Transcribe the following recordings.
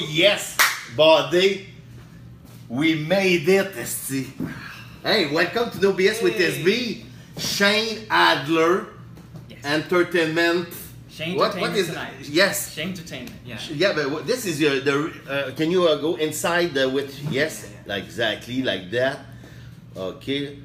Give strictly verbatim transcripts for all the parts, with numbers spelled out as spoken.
yes, buddy. We made it, esti. Hey, welcome to No B S hey. With S B. Shane Adler, yes. Entertainment. Shane what, Entertainment what is tonight. Yes. Shane Entertainment, yeah. Yeah, but this is your, the, uh, can you uh, go inside uh, with, yes, yeah, yeah. like exactly like that. Okay.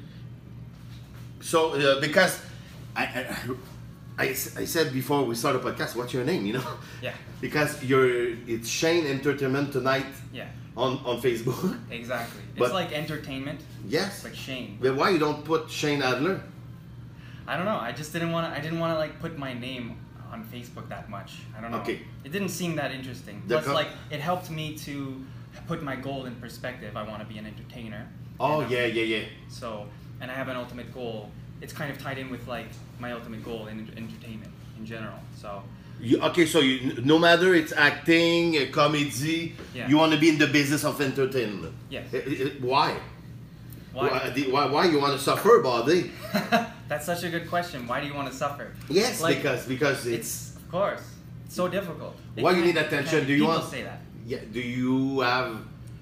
So, uh, because I, I, I, I said before we start the podcast, what's your name, you know? Yeah. Because you're, it's Shane Entertainment Tonight. Yeah. On, on Facebook. Exactly. It's but, like entertainment. Yes. But Shane. But why you don't put Shane Adler? I don't know. I just didn't want to. I didn't want to like put my name on Facebook that much. I don't know. Okay. It didn't seem that interesting. The Plus, like it helped me to put my goal in perspective. I want to be an entertainer. Oh yeah, yeah, yeah. So, and I have an ultimate goal. It's kind of tied in with like my ultimate goal in entertainment in general. So. You, okay, so you, no matter it's acting, uh, comedy, yeah. you want to be in the business of entertainment. Yes. It, it, why? Why? Why, the, why? Why you want to suffer, buddy? That's such a good question. Why do you want to suffer? Yes, like, because because it's, it's of course it's so difficult. It why you need attention? Do you people want? say that? Yeah. Do you have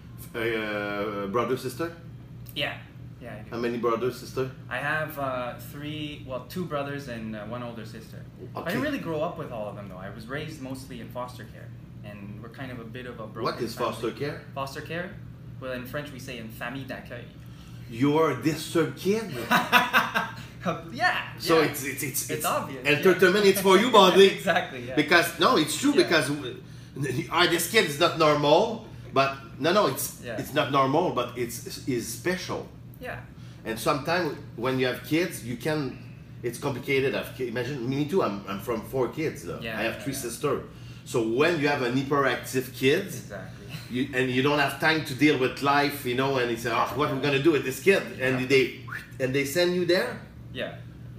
a uh, brother sister? Yeah. Yeah, I do. How many brothers, sister? I have uh, three, well, two brothers and uh, one older sister. Okay. I didn't really grow up with all of them, though. I was raised mostly in foster care, and we're kind of a bit of a broken What is family. foster care? Foster care? Well, in French we say une famille d'accueil. You're a disturbed kid? yeah. So yeah. it's, it's, it's, it's, it's obvious. Entertainment, yeah. it's for you, buddy. Exactly, yeah. Because, no, it's true, yeah. because uh, this kid is not normal, but, no, no, it's, yeah. it's not normal, but it's, it's special. Yeah. And sometimes when you have kids, you can, it's complicated. I've, imagine, me too, I'm, I'm from four kids. Though. Yeah, I have yeah, three yeah. sisters. So when you have an hyperactive kid, exactly. you, and you don't have time to deal with life, you know, and it's, oh, what are we going to do with this kid? And yeah. they and they send you there? Yeah.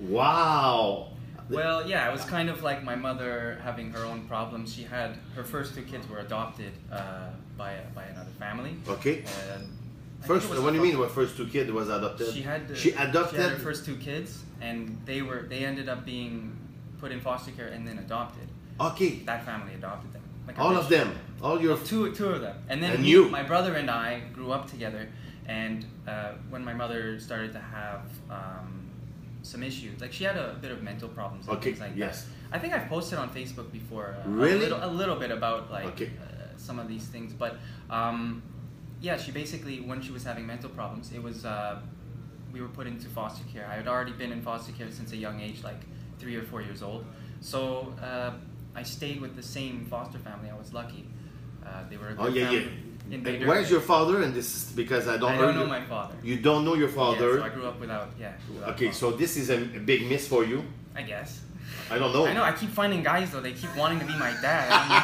Wow. Well, yeah, it was kind of like my mother having her own problems. She had, her first two kids were adopted uh, by, by another family. Okay. And First, what do you mean? What first two kids was adopted? She had. Uh, she adopted. She had her first two kids, and they were they ended up being put in foster care and then adopted. Okay. That family adopted them. Like all of them. All your. Well, two two of them, and then and me, you. my brother and I grew up together, and uh, when my mother started to have um, some issues, like she had a bit of mental problems and okay. things like yes. that. I think I've posted on Facebook before. Uh, really. A little, a little bit about like okay. uh, some of these things, but. Um, Yeah, she basically, when she was having mental problems, it was, uh, we were put into foster care. I had already been in foster care since a young age, like three or four years old. So uh, I stayed with the same foster family. I was lucky. Uh, they were a good oh, yeah, family. Yeah. And where's your father? And this is because I don't, I know, don't know you. my father. You don't know your father? Yeah, so I grew up without, yeah. Without okay, father. so this is a big miss for you? I guess. I don't know. I know, I keep finding guys though, they keep wanting to be my dad.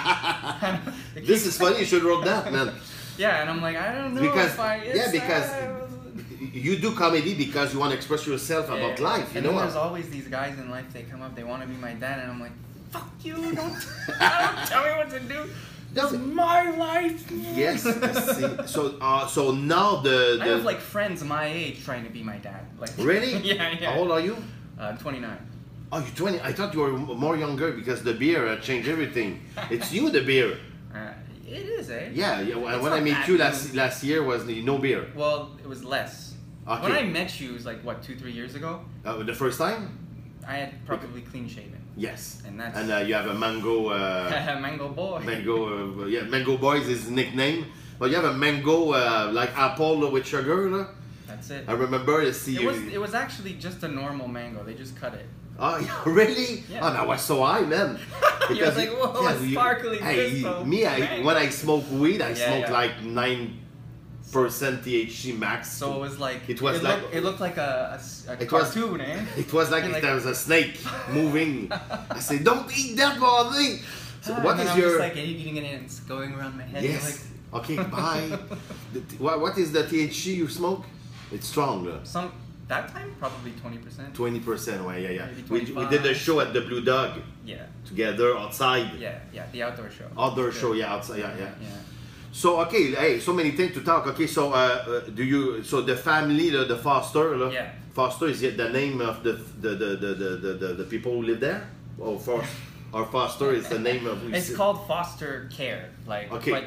Like, this is funny, you should wrote that, man. Yeah, and I'm like, I don't know because, if I... Yeah, because you do comedy because you want to express yourself yeah, about life, you and know then what? there's always these guys in life, they come up, they want to be my dad, and I'm like, fuck you, don't, don't tell me what to do. This is my life. Yes, see. So, uh, so now the, the... I have like friends my age trying to be my dad. Like Really? yeah, yeah. How old are you? Uh, I'm twenty-nine. Oh, you're twenty. I thought you were more younger because the beer uh, changed everything. It's you, the beer. Uh, it is, eh? Yeah, yeah. It's when I met you last new. last year was no beer. Well, it was less. Okay. When I met you, it was like what, two, three years ago. Uh, the first time? I had probably clean shaven. Yes. And that's. And uh, you have a mango. Uh, mango boy. Mango. Uh, yeah, mango boy is his nickname. But you have a mango uh, like apple with sugar. Uh? That's it. I remember the see. It was. It was actually just a normal mango. They just cut it. Oh, really? Yeah. Oh, that was so high, man. Because like, whoa, yeah, you, sparkly hey, crystal. Me, I, when I smoke weed, I yeah, smoke yeah. like nine percent T H C max. So it was like it was it like looked, it looked like a, a, a it cartoon, was, eh? It was like, like if there was a snake moving. I said, "Don't eat that, buddy." So ah, what and is I'm your? Just like eating it and it's going around my head. Yes. Like, okay. Bye. the, what, what is the T H C you smoke? It's strong. Uh. Some that time probably twenty percent. Twenty percent. Well, yeah, yeah. Maybe We, we did a show at the Blue Dog. Yeah. Together outside. Yeah, yeah, the outdoor show. Outdoor show, yeah, outside, yeah, yeah. yeah. So okay, hey, so many things to talk. Okay, so uh, uh, do you? So the family, the, the Foster, uh, yeah. Foster is it the name of the the the the the, the, the people who live there? Oh, for or Foster is the name of. It's sit. called foster care, like. Okay. But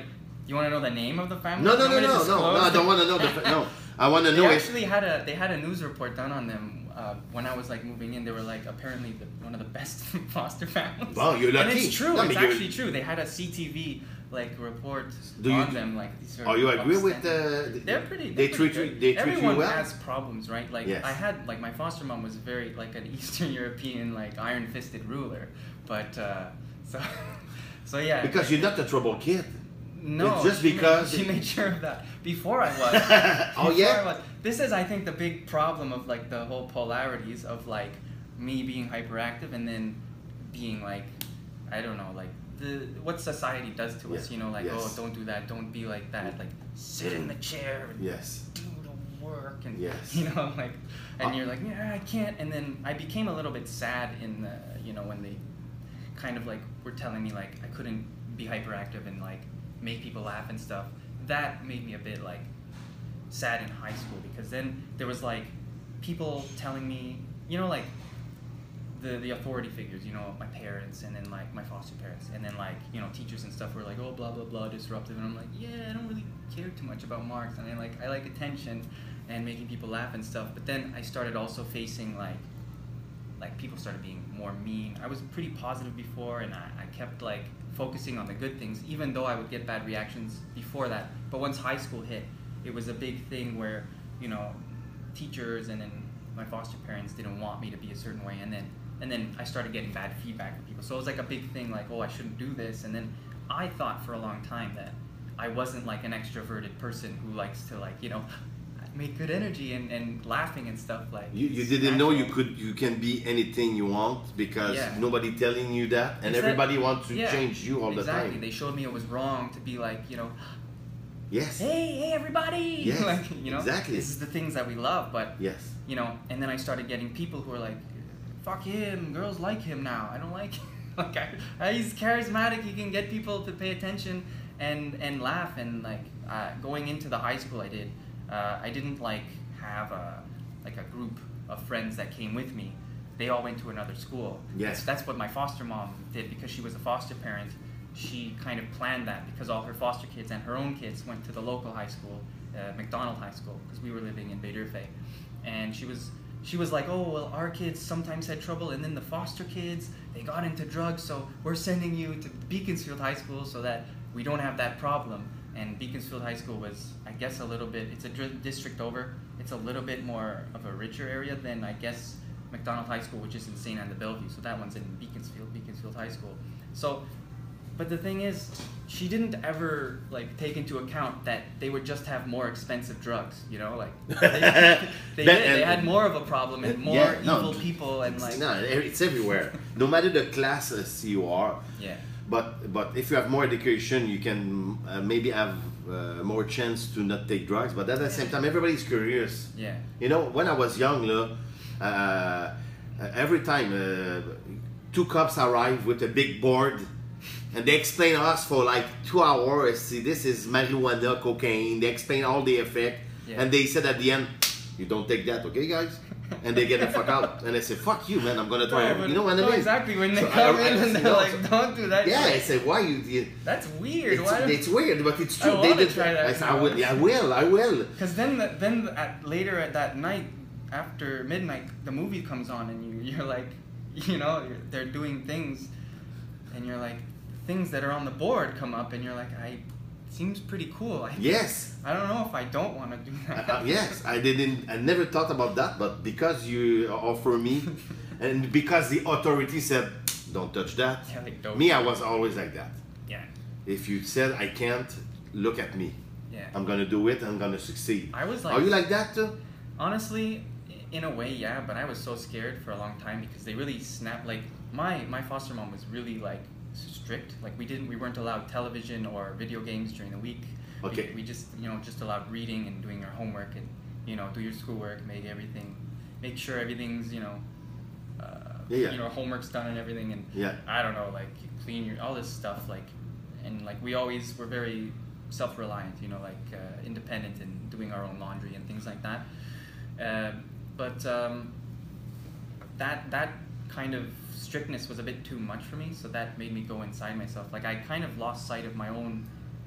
You want to know the name of the family? No, no, You no, want me to no, no, disclose? no. I don't want to know the. Fa- no, I want to They know if. actually had a they had a news report done on them uh, when I was like moving in. They were like apparently the, one of the best foster families. Wow, you're lucky. And it's true. No, I it's mean, you're- actually true. They had a C T V like report Do you- on them. Like these are. Are you agree with upstanding- the? They're pretty. They They're treat pretty you. good. They treat Everyone you well. has problems, right? Like Yes. I had like my foster mom was very like an Eastern European like iron fisted ruler, but uh, so so yeah. Because you're not a trouble kid. No, It's just she because- made, she made sure of that before I was. Oh, Before yeah? I was. This is, I think, the big problem of like the whole polarities of like me being hyperactive and then being like, I don't know, like the what society does to us. Yeah. You know, like Yes. oh, don't do that, don't be like that, like sit in the chair and Yes. do the work and Yes. you know like, and Uh, you're like yeah, I can't. And then I became a little bit sad in the you know when they kind of like were telling me like I couldn't be hyperactive and like make people laugh and stuff. That made me a bit like sad in high school because then there was like people telling me, you know, like the the authority figures, you know, my parents and then like my foster parents and then like, you know, teachers and stuff were like, oh blah blah blah disruptive, and I'm like, yeah, I don't really care too much about marks, and I like I like attention and making people laugh and stuff. But then I started also facing like like people started being more mean. I was pretty positive before and I, I kept like focusing on the good things even though I would get bad reactions before that. But once high school hit, it was a big thing where, you know, teachers and then my foster parents didn't want me to be a certain way, and then and then I started getting bad feedback from people. So it was like a big thing like, oh, I shouldn't do this. And then I thought for a long time that I wasn't like an extroverted person who likes to like, you know, make good energy and, and laughing and stuff like You, you it's didn't know you natural. could you can be anything you want because Yeah. nobody telling you that, and Is that- everybody wants to yeah, change you all exactly. the time. They showed me it was wrong to be like, you know, Yes. hey, hey, everybody, Yes, like, you know, exactly. this is the things that we love. But Yes. you know, and then I started getting people who are like, fuck him, girls like him now. I don't like him. Like, I, I, he's charismatic. He can get people to pay attention and and laugh. And like uh, going into the high school I did, uh, I didn't like have a like a group of friends that came with me. They all went to another school. Yes. That's, that's what my foster mom did because she was a foster parent. She kind of planned that because all her foster kids and her own kids went to the local high school, uh, McDonald High School, because we were living in Baie-D'Urfé. And she was she was like, oh, well, our kids sometimes had trouble, and then the foster kids, they got into drugs, so we're sending you to Beaconsfield High School so that we don't have that problem. And Beaconsfield High School was, I guess, a little bit, it's a dr- district over, it's a little bit more of a richer area than, I guess, McDonald High School, which is in Saint Anne de Bellevue, so that one's in Beaconsfield, Beaconsfield High School. So, but the thing is, she didn't ever like take into account that they would just have more expensive drugs, you know, like they, they That- did. They had more of a problem and more Yeah, no, evil people and like no, it's everywhere. No matter the classes you are, yeah, but but if you have more education, you can uh, maybe have uh, more chance to not take drugs. But at the same time, everybody's curious. yeah, You know, when I was young, uh, uh, every time uh, two cops arrive with a big board, and they explain us for like two hours. See, this is marijuana, cocaine. They explain all the effect, Yeah. and they said at the end, "You don't take that, okay, guys?" And they get the fuck out. And I say, "Fuck you, man! I'm gonna try." No, every-" but- You know what I no, mean? exactly when they So come I- I- in and you they're know, like, so- "Don't do that." Yeah, I say, "Why you?" you That's weird. it's, Why? it's weird, but it's I true. wanna They did. try that I, said, I now. will. I will. I will. Because then, the, then at, later at that night, after midnight, the movie comes on, and you you're like, you know, you're, they're doing things, and you're like, things that are on the board come up, and you're like, I seems pretty cool. I, Yes. I don't know if I don't want to do that. Uh, uh, yes, I didn't. I never thought about that, but because you offer me, and because the authority said, "Don't touch that," Yeah, like, don't. me, I was always like that. Yeah, If you said I can't, look at me. yeah. I'm gonna do it. I'm gonna succeed. I was like, Are you like that too? honestly, in a way, yeah. But I was so scared for a long time because they really snapped. Like my my foster mom was really like strict. Like we didn't, we weren't allowed television or video games during the week. Okay. We, we just, you know, just allowed reading and doing our homework and, you know, do your schoolwork, make everything, make sure everything's, you know, uh, Yeah, yeah. you know, homework's done and everything. And Yeah. I don't know, like clean your, all this stuff, like, and like we always were very self-reliant, you know, like uh, independent and doing our own laundry and things like that. Uh, but um, that that kind of strictness was a bit too much for me, so that made me go inside myself. Like I kind of lost sight of my own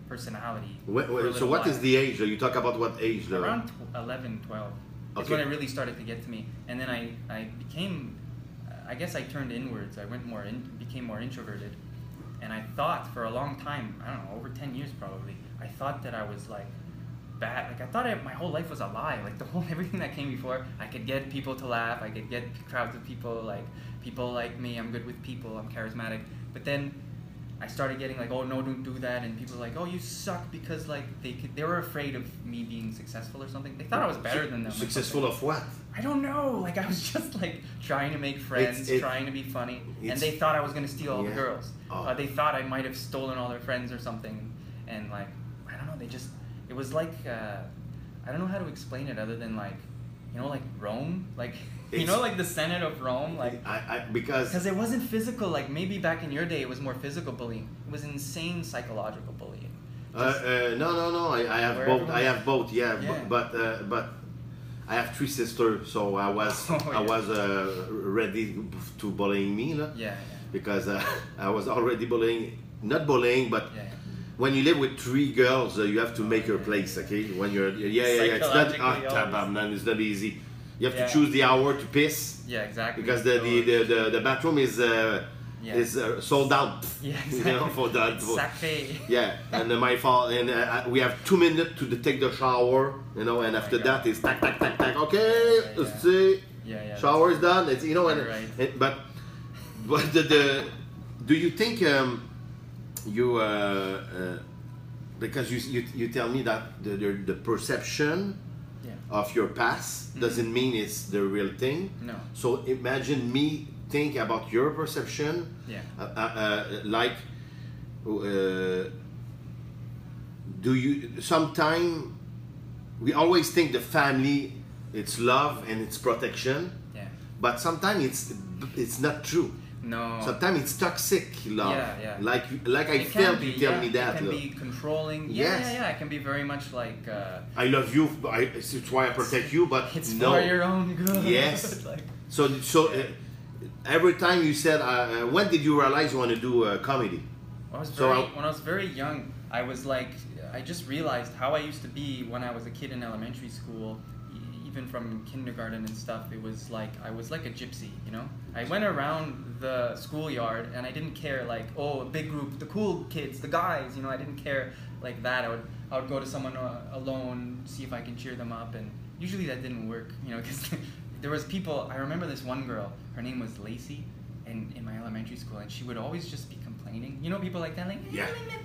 personality. Wh- for a wh- so little what while. is the age? You talk about what age? though? Around tw- eleven, twelve. That's Okay. when it really started to get to me. And then I, I became, I guess I turned inwards. I went more in, became more introverted. And I thought for a long time, I don't know, over ten years probably, I thought that I was like bad. Like I thought I, my whole life was a lie. Like the whole, everything that came before, I could get people to laugh. I could get crowds of people, like people like me. I'm good with people. I'm charismatic. But then I started getting like, oh no, don't do that, and people were like, oh you suck, because like they could, they were afraid of me being successful or something. They thought I was better than them. or Successful something. of what? I don't know. Like I was just like trying to make friends, It's- it- trying to be funny, and it's- they thought I was gonna steal all Yeah. the girls. Oh. Uh, they thought I might have stolen all their friends or something, and like I don't know. They just it was like uh, I don't know how to explain it other than like you know like Rome, like you It's- know like the Senate of Rome, like. I, I because Because it wasn't physical, like maybe back in your day it was more physical bullying. It was insane psychological bullying. uh, uh, no no no I, I have Where both. everyone- I have both. Yeah, Yeah. bu- but uh, but I have three sisters, so I was Oh, I yeah. was uh, ready to bullying me, lah, Yeah, because uh, I was already bullying, not bullying, but. yeah, yeah. When you live with three girls, uh, you have to make your yeah, place, yeah, okay? When you're, yeah, yeah, yeah, it's not, ah, Psychologically always. tabarnak, it's not easy. You have Yeah. to choose the hour to piss, Yeah, exactly. because the, the, the, the, the bathroom is, uh, Yeah. is uh, sold out. Yeah, You exactly. know, for that. It's for- sacré. yeah, and uh, my fault, and uh, we have two minutes to take the shower, you know, and Oh after my that God. it's tack, tack, tack, tack, okay, Yeah, let's yeah. see, Yeah, yeah. shower is done, it's, you know, and, You're right. and- but, but the, the, do you think um, you, uh, uh, because you, you, you tell me that the, the, the perception Yeah. of your past Mhm. doesn't mean it's the real thing. No. So imagine me think about your perception, Yeah. uh, uh, uh, like, uh, do you, sometime, we always think the family, it's love and it's protection, Yeah. but sometimes it's, it's not true. No. Sometimes it's toxic love. Yeah, yeah. Like, like I It can felt be, you tell yeah. me that. It can look. be controlling. Yeah, Yes. yeah, yeah. It can be very much like. Uh, I love you. I, it's why I protect you, but it's no. for your own good. Yes. like, So, so uh, every time you said, uh, uh, when did you realize you want to do uh, comedy? When I was So very, I- when I was very young, I was like, I just realized how I used to be when I was a kid in elementary school, e- even from kindergarten and stuff. It was like I was like a gypsy, you know. I went around the schoolyard and I didn't care like, oh, a big group, the cool kids, the guys, you know. I didn't care like that. I would I would go to someone uh, alone, see if I can cheer them up, and usually that didn't work, you know, because there was people. I remember this one girl. Her name was Lacey, and in my elementary school, and she would always just be complaining. You know, people like that, like. Yeah.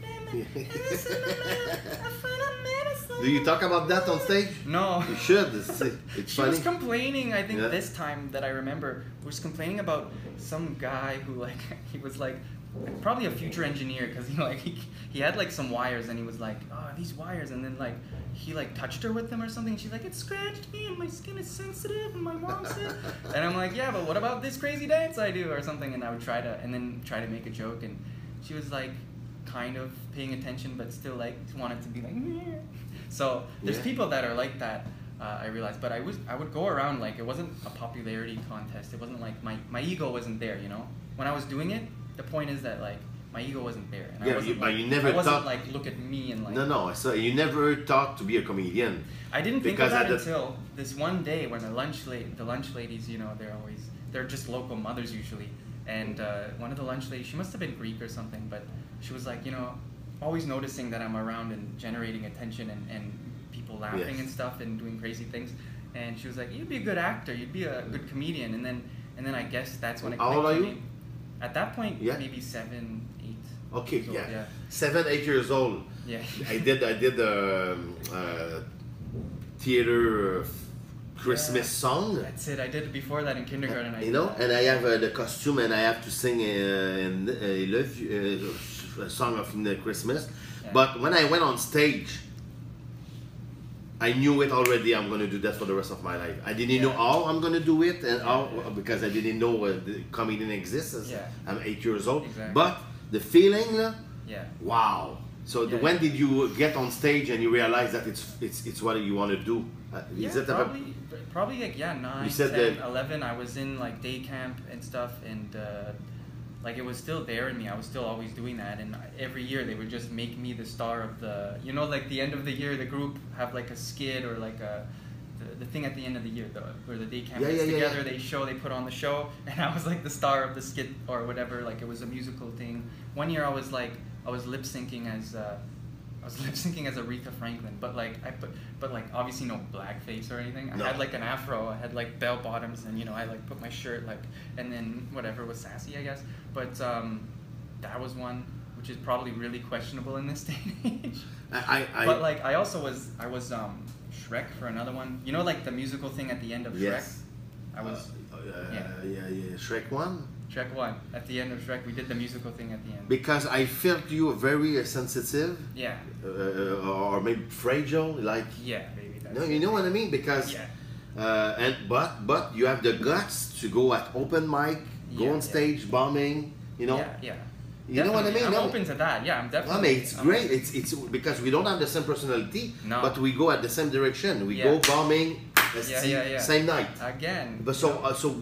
This is a final medicine. Do you talk about that on stage? No. You should. It's, it's She funny. was complaining, I think Yeah. this time that I remember, was complaining about some guy who like, he was like, probably a future engineer, because you know, like he, he had like some wires and he was like, oh, these wires, and then like, he like touched her with them or something. She's like, it scratched me and my skin is sensitive and my mom said, and I'm like, yeah, but what about this crazy dance I do or something? And I would try to, and then try to make a joke, and she was like, kind of paying attention, but still like wanted to be like, meh. So there's Yeah. people that are like that. Uh, I realized, but I was I would go around like it wasn't a popularity contest. It wasn't like my my ego wasn't there. You know, when I was doing it, the point is that like my ego wasn't there, and Yeah, I wasn't you- but like, you never I wasn't thought- like look at me and like. No, no. So you never thought to be a comedian. I didn't think Because of at that the- until this one day when the lunch la- the lunch ladies, you know, they're always they're just local mothers usually, and uh, one of the lunch ladies, she must have been Greek or something, but she was like, you know, always noticing that I'm around and generating attention and, and people laughing Yes. and stuff and doing crazy things, and she was like, you'd be a good actor, you'd be a good comedian, and then and then I guess that's when it How old clicked are for you? me. At that point, Yeah. maybe seven, eight. Okay, years old, yeah. yeah. Seven, eight years old. Yeah. I did. I did um, uh, theater uh, Christmas Yeah. song. That's it. I did it before that in kindergarten. I You did know, that. and I have uh, the costume, and I have to sing uh, in, uh, love you, uh, a song of the Christmas. Yeah. But when I went on stage, I knew it already. I'm going to do that for the rest of my life. I didn't know Yeah. how I'm going to do it, and Yeah, how yeah. because I didn't know uh, the comedian exists. Yeah. I'm eight years old, Exactly. but the feeling, uh, Yeah. wow. So the, Yeah, when yeah. did you get on stage and you realize that it's it's it's what you want to do? Uh, Yeah, is it about- probably, probably like yeah, nine, You said ten, that- eleven. I was in like day camp and stuff, and uh, like it was still there in me. I was still always doing that, and every year they would just make me the star of the, you know, like the end of the year, the group have like a skit or like a, the, the thing at the end of the year, the, where the day camp Yeah, gets yeah, yeah, together, yeah. they show, they put on the show, and I was like the star of the skit or whatever, like it was a musical thing. One year I was like, I was lip syncing as, uh, I was lip syncing as Aretha Franklin, but like I put, but like obviously no blackface or anything. I No. had like an afro, I had like bell bottoms, and you know I like put my shirt like, and then whatever was sassy, I guess. But um, that was one which is probably really questionable in this day and age. I, I, But like I also was, I was um, Shrek for another one. You know like the musical thing at the end of yes. Shrek. I was Uh, uh, yeah. yeah, yeah. Shrek one. Shrek one. At the end of Shrek, we did the musical thing at the end. Because I felt you were very uh, sensitive, Yeah. uh, or maybe fragile, like. Yeah, maybe that's No, it. you know what I mean? Because, Yeah. uh, and but but you have the guts to go at open mic, go Yeah, on yeah. stage, bombing. You know. Yeah, yeah. You know what I mean? I'm No. open to that. Yeah, I'm I definitely. mean, it's I'm- great. It's it's because we don't have the same personality, No. but we go at the same direction. We Yeah. go bombing, let's Yeah, see, yeah, yeah. same night. Again. But so uh, so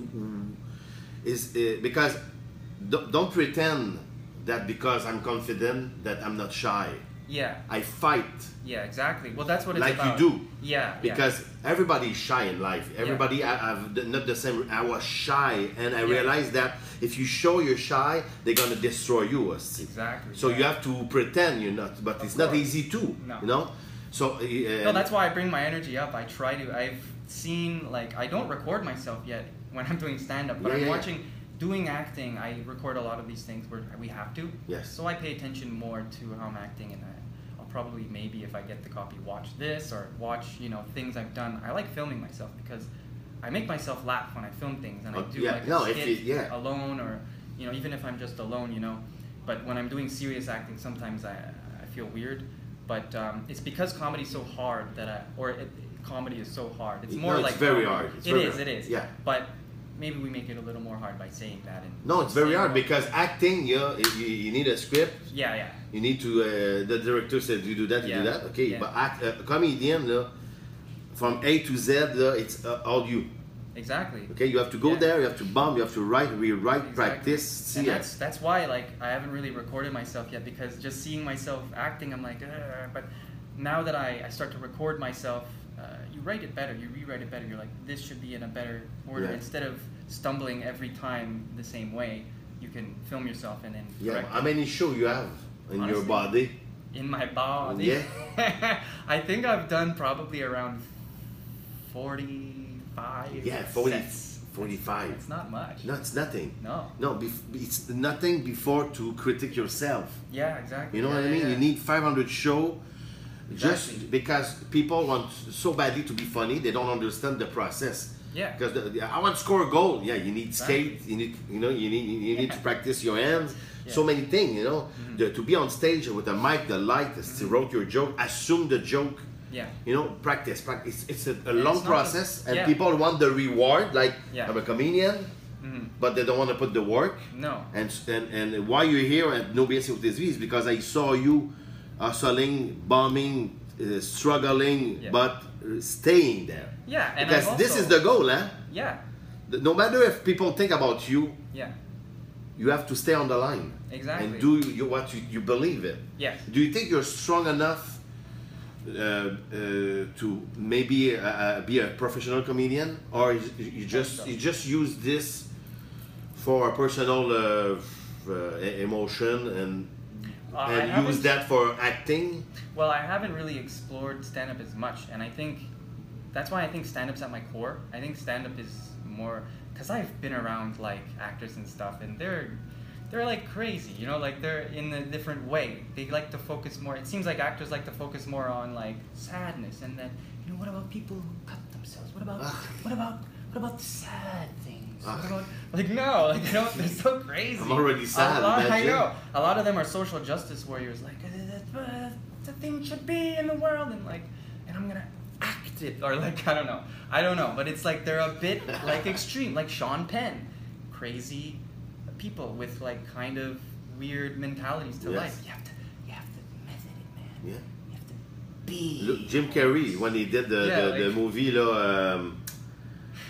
is uh, because don't, don't pretend that because I'm confident that I'm not shy. Yeah. I fight Yeah, exactly. Well, that's what it's like about. you do. Yeah. Because everybody is shy in life. Everybody Yeah. ha- have the- not the same. I was shy, and I Yeah. realized that if you show you're shy, they're gonna destroy you. Yeah, exactly. So yeah. you have to pretend you're not, but Of it's not course. easy too. No. You know. So uh, No, that's why I bring my energy up. I try to. I've seen like I don't record myself yet when I'm doing stand up, but Yeah, I'm yeah, watching. Doing acting, I record a lot of these things where we have to. Yes. So I pay attention more to how I'm acting, and I, I'll probably maybe if I get the copy, watch this or watch you know things I've done. I like filming myself because I make myself laugh when I film things, and I Oh, do yeah, like no, a if skit you- yeah. alone, or you know even if I'm just alone, you know. But when I'm doing serious acting, sometimes I I feel weird. But um, it's because comedy's so hard that I or it, comedy is so hard. It's more No, it's like very comedy. hard. It's It very is, hard. It is. Yeah. But maybe we make it a little more hard by saying that. And No, it's very saying hard all- because acting, you, know, you you need a script. Yeah, yeah. You need to. Uh, the director said, "You do that, you do Yeah, that." Okay, yeah. but act, uh, comedian, no, from A to Z, no, it's uh, all you. Exactly. Okay, you have to go Yeah. there. You have to bomb. You have to write, rewrite, Exactly. practice. See, And uh, that's that's why like I haven't really recorded myself yet because just seeing myself acting, I'm like, Ugh. But now that I, I start to record myself, uh, you write it better, you rewrite it better. You're like, this should be in a better order Yeah. instead of stumbling every time the same way. You can film yourself and then yeah. correct How it. many show you have in your Honestly, body? In my body. Yeah. I think I've done probably around forty-five. Yeah, forty, sets. forty-five. It's not much. No, it's nothing. No. No, bef- it's nothing before to critique yourself. Yeah, exactly. You know Yeah, what I yeah, mean? yeah. You need five hundred show Exactly. just because people want so badly to be funny, they don't understand the process. Yeah. Because the, the- I want to score a goal. Yeah, you need Exactly. skate. You need, you know, you need, you need to practice your hands. So Yeah. many things, you know. Mhm. The- to be on stage with a mic, the light, to wrote your joke, assume the joke. Yeah. You know, practice, practice. It's, it's a, a And long it's not process, just- and yeah. people want the reward. Like Yeah. I'm a comedian, Mhm. but they don't want to put the work. No. And and, and why you're here at No B S with this V is because I saw you hustling, bombing, uh, struggling, Yeah. but uh, staying there. Yeah, and Because I've this also- is the goal, eh? Yeah. The- No matter if people think about you, Yeah. you have to stay on the line. Exactly. And do you, what you, you believe in. Yes. Do you think you're strong enough uh, uh, to maybe uh, uh, be a professional comedian, or you, you just so. you just use this for a personal uh, f- uh, e- emotion and Uh, I and use haven't- that for acting? Well, I haven't really explored stand up as much, and I think that's why I think stand up's at my core. I think stand up is more because I've been around like actors and stuff, and they're they're like crazy, you know, like they're in a different way. They like to focus more. It seems like actors like to focus more on like sadness, and then you know, what about people who cut themselves? What about Ugh. what about what about the sad things? What Ugh. about, like no, like they don't. They're so crazy. I'm already sad, A lot, I imagine. know. A lot of them are social justice warriors. Like uh, uh, the thing should be in the world, and like, and I'm gonna act it, or like I don't know, I don't know. But it's like they're a bit like extreme, like Sean Penn, crazy people with like kind of weird mentalities to Yes. life. You have to, you have to method it, man. Yeah. You have to be. Look, Jim Carrey when he did the Yeah, the, the like- movie, là, um,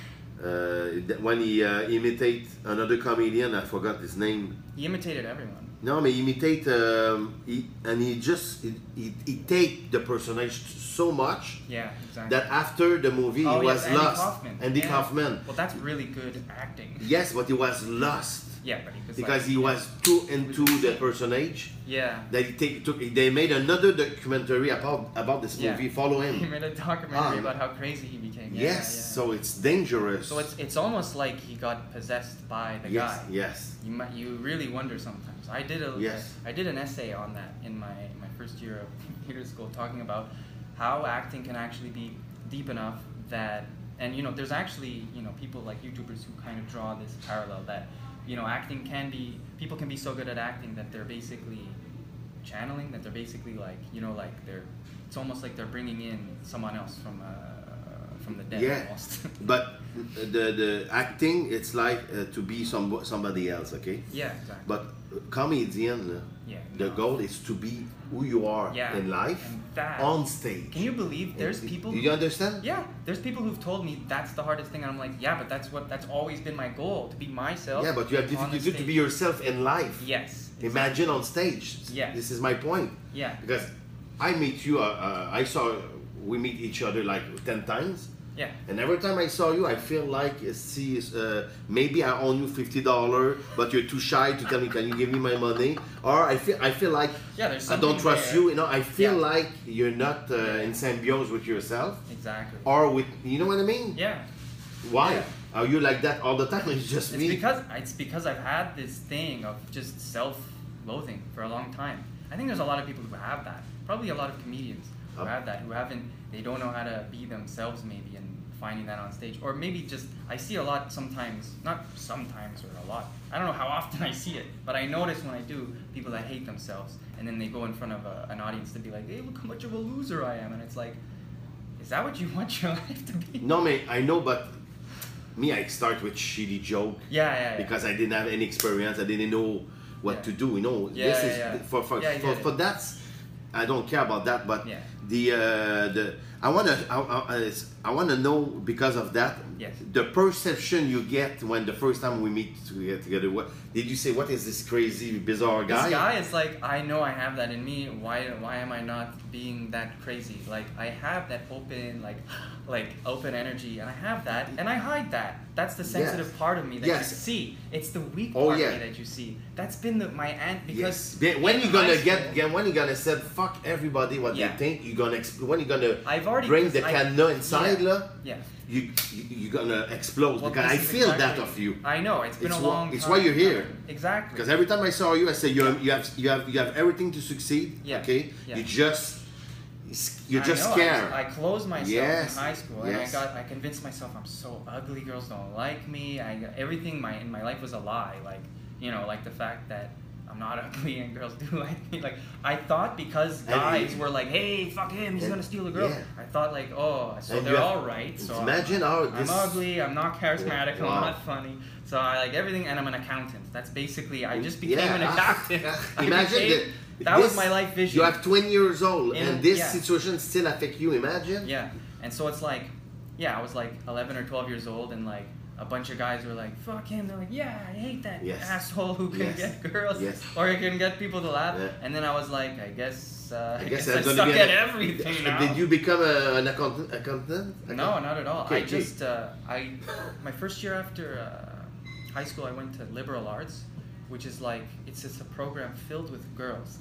uh, th- when he uh, imitate another comedian, I forgot his name. He imitated everyone. No, but he imitate, um, he, and he just he, he, he take the personage so much Yeah, exactly. that after the movie Oh, he yes, was Andy lost. Kaufman. Andy Yeah. Kaufman. Well, that's really good acting. Yes, but he was lost Yeah, but he was because like, he was too into the personage. Yeah. That he take, took. They made another documentary about about this Yeah. movie. Follow He him. made a documentary Ah. about how crazy he became. Yeah, Yes, yeah. so it's dangerous. So it's it's almost like he got possessed by the yes, guy. yes. You might, you really wonder sometimes. I did a Yes. I did an essay on that in my my first year of theater school, talking about how acting can actually be deep enough that, and you know, there's actually, you know, people like YouTubers who kind of draw this parallel that, you know, acting can be, people can be so good at acting that they're basically channeling, that they're basically like, you know, like they're, it's almost like they're bringing in someone else from uh, from the dead Yeah. almost. But the the acting, it's like uh, to be some somebody else, okay? Yeah, exactly. But uh, comedian, uh, Yeah, the no. goal is to be who you are Yeah, in life and that- on stage. Can you believe there's And- people? Do you understand? Yeah, there's people who've told me that's the hardest thing, and I'm like, yeah, but that's what that's always been my goal, to be myself. Yeah, but you have on the difficulty to stage. be yourself in life. Yes. exactly. Imagine on stage. Yes. This is my point. Yeah. Because I meet you, uh, uh, I saw, we meet each other like ten times. Yeah. And every time I saw you, I feel like, uh, see, uh, maybe I owe you fifty dollars, but you're too shy to tell me, can you give me my money? Or I feel, I feel like Yeah, there's I don't something trust there. you. You know, I feel Yeah. like you're not uh, in symbiosis with yourself, Exactly. or with, you know what I mean? Yeah. Why? Yeah. Are you like that all the time? It's just It's me. because it's because I've had this thing of just self-loathing for a long time. I think there's a lot of people who have that. Probably a lot of comedians who Oh. have that, who haven't, they don't know how to be themselves maybe, and finding that on stage. Or maybe just, I see a lot sometimes, not sometimes or a lot, I don't know how often I see it, but I notice when I do, people that hate themselves, and then they go in front of a, an audience to be like, hey, look how much of a loser I am, and it's like, is that what you want your life to be? No, man, I know, but me, I start with shitty joke. Yeah, yeah, yeah. Because I didn't have any experience. I didn't know what Yeah. to do. You know, Yeah, this yeah, is yeah. for for Yeah, I for, get it. for that's. I don't care about that, but Yeah. the uh, the I wanna I, I, I wanna know because of that. Yes. The perception you get when the first time we meet to get together. What did you say? What is this crazy, bizarre guy? This guy is like, I know I have that in me. Why why am I not being that crazy? Like, I have that open, like, like open energy, and I have that, and I hide that. That's the sensitive Yes. part of me that Yes. you see. It's the weak Oh, part yeah. of me that you see. That's been the, my aunt because Yes. Then when in you gonna high get, school- get when you gonna say fuck everybody what Yeah. they think, you gonna exp- when you gonna I've already bring the I- candle inside yeah. la, Yeah. you you you gonna explode Well, because I this is feel exactly- that of you. I know it's been It's a why- long. it's time why you're here. coming. Exactly. Because every time I saw you, I say you you have you have you have everything to succeed. Yeah. Okay. Yeah. You just you're I just know, scared. I, I closed myself Yes. in high school, and I Yes. got I convinced myself I'm so ugly. Girls don't like me. I got, everything my in my life was a lie. Like, you know, like the fact that I'm not ugly and girls do like me. Like, I thought because And guys you- were like, hey, fuck him, he's and- gonna steal a girl. yeah. I thought like, oh, so And they're you have- all right. So imagine I'm, how I'm this- ugly. I'm not charismatic. Wow. I'm not funny. So I like everything, and I'm an accountant. That's basically I just became Yeah. an accountant. I Imagine became- that. that this- was my life vision. You have twenty years old, In- and this yeah. situation still affect you. Imagine. Yeah, and so it's like, yeah, I was like eleven or twelve years old, and like a bunch of guys were like, "Fuck him!" They're like, "Yeah, I hate that Yes. asshole who can Yes. get girls Yes. or he can get people to laugh." Yeah. And then I was like, "I guess, uh, I guess, I'm I gonna suck be at an- everything now." Did you become a, an accountant? Accountant? No, not at all. Okay, I okay. just, uh, I, my first year after uh, high school, I went to liberal arts, which is like it's just a program filled with girls,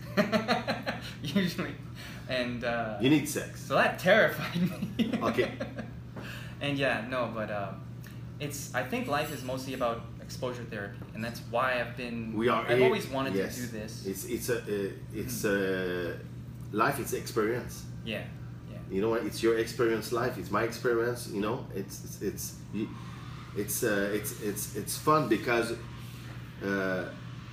usually, and uh, You need sex. so that terrified me. Okay. And yeah, no, but um, it's. I think life is mostly about exposure therapy, and that's why I've been. We are. I've a- always wanted yes. to do this. It's it's a uh, it's a life. It's experience. Yeah, yeah, You know what? It's your experience life. It's my experience. You know, it's it's it's you- it's uh, it's it's it's fun because uh,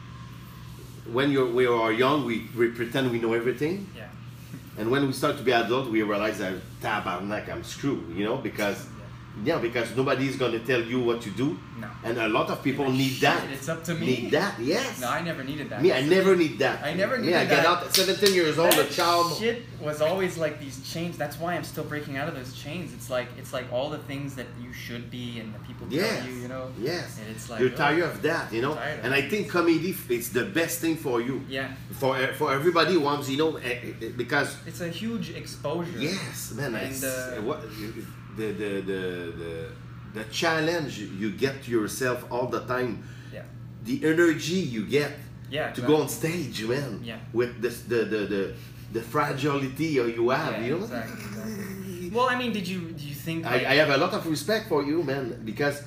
when you're we are young, we, we pretend we know everything, yeah. and when we start to be adult, we realize that tabarnak, I'm screwed. You know, because Yeah, because nobody's going to tell you what to do. No. And a lot of people Like, need shit, that. it's up to me. Need that, yes. No, I never needed that. Me, I That's never the thing. need that. I never Me, needed I get that. out at seventeen years old, a That child. shit was always like these chains. That's why I'm still breaking out of those chains. It's like it's like all the things that you should be and the people Yes. tell you, you know. Yes. And it's like You're oh, tired of that, you know. tired of And it. I think comedy, it's the best thing for you. Yeah. For for everybody who wants, you know, eh, eh, because It's a huge exposure. yes, man, And, it's, uh, what the the the the the challenge you get to yourself all the time, Yeah. the energy you get Yeah. to go on stage, man. Yeah. With this the the the the fragility you have, Yeah, you know. exactly, exactly. Well, I mean, did you do you think I, like, I have a lot of respect for you, man, because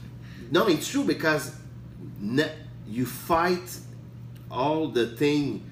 no, it's true because ne- you fight all the thing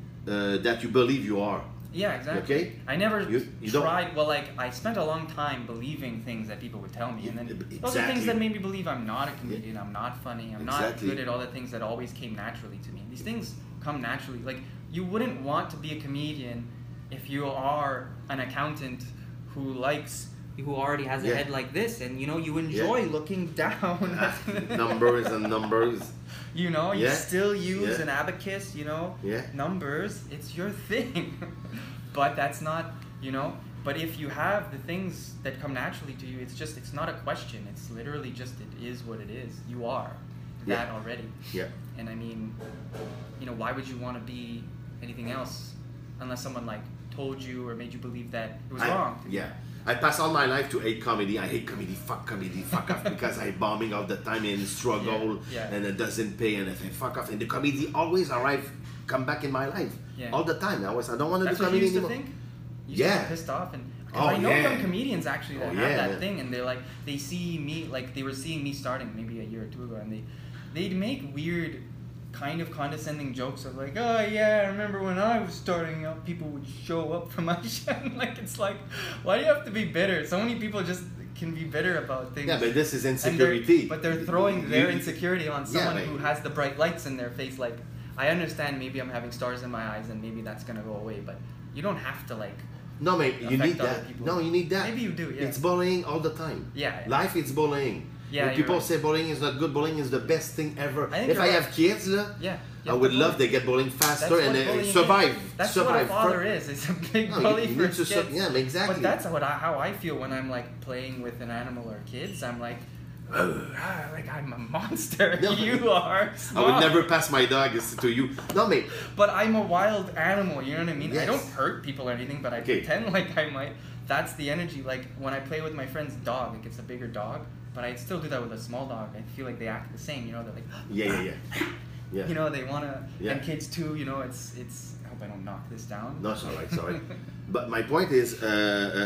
uh, that you believe you are. Yeah, exactly. Okay? I never You- you don't- tried. Well, like I spent a long time believing things that people would tell me, and then Yeah, those are things exactly. that made me believe I'm not a comedian. I'm not funny. I'm Exactly. not good at all the things that always came naturally to me. These things come naturally. Like you wouldn't want to be a comedian if you are an accountant who likes. Who already has a Yeah. head like this, and you know you enjoy Yeah. looking down. at- Numbers and numbers. You know, you Yeah. still use Yeah. an abacus, you know, Yeah. numbers, it's your thing. But that's not, you know, but if you have the things that come naturally to you, it's just, it's not a question. It's literally just, it is what it is. You are that Yeah. already. Yeah. And I mean, you know, why would you want to be anything else unless someone like told you or made you believe that it was I, wrong? Yeah. I pass all my life to hate comedy. I hate comedy. Fuck comedy. Fuck off. Because I bombing all the time and struggle Yeah, yeah. and it doesn't pay and I say fuck off. And the comedy always arrive, come back in my life Yeah. all the time. I was I don't want to do That's what you comedy used to anymore. think? You used to Yeah. get pissed off and 'cause Oh, I know yeah. young comedians actually that Oh, have yeah. that thing and they're like they see me like they were seeing me starting maybe a year or two ago and they they'd make weird kind of condescending jokes of like, oh yeah, I remember when I was starting out people would show up for my show. Like it's like why do you have to be bitter? So many people just can be bitter about things. Yeah, but this is And they're- insecurity. But they're throwing You- their you- insecurity on Yeah, someone but- who has the bright lights in their face. Like, I understand maybe I'm having stars in my eyes and maybe that's gonna go away, but you don't have to like. No, mate, you affect need other that. people. No, you need that. Maybe you do, yeah. It's bullying all the time. Yeah. yeah. Life is bullying. Yeah, when you're people right. say bullying is not good, bullying is the best thing ever. I think If you're I right. have kids, lah, Yeah. I would love they get bullying faster That's and what uh, bullying survive. is. That's survive. what a father Fir- is. It's a big No, you- bully you for need to kids. su- yeah, exactly. But that's what I, how I feel when I'm like playing with an animal or kids. I'm like, "Ugh, ah, like I'm a monster. No. You are. I would small." never pass my dog to you. No, mate. But I'm a wild animal, you know what I mean? I Yes. don't hurt people or anything, but I Okay. pretend like I might. That's the energy. Like when I play with my friend's dog, like it's a bigger dog, but I still do that with a small dog. I feel like they act the same, you know? They're like, Yeah, yeah, yeah. Yeah. you know, they wanna. Yeah. And kids too, you know. It's it's. I hope I don't knock this down. No, it's alright, it's alright. But my point is, uh,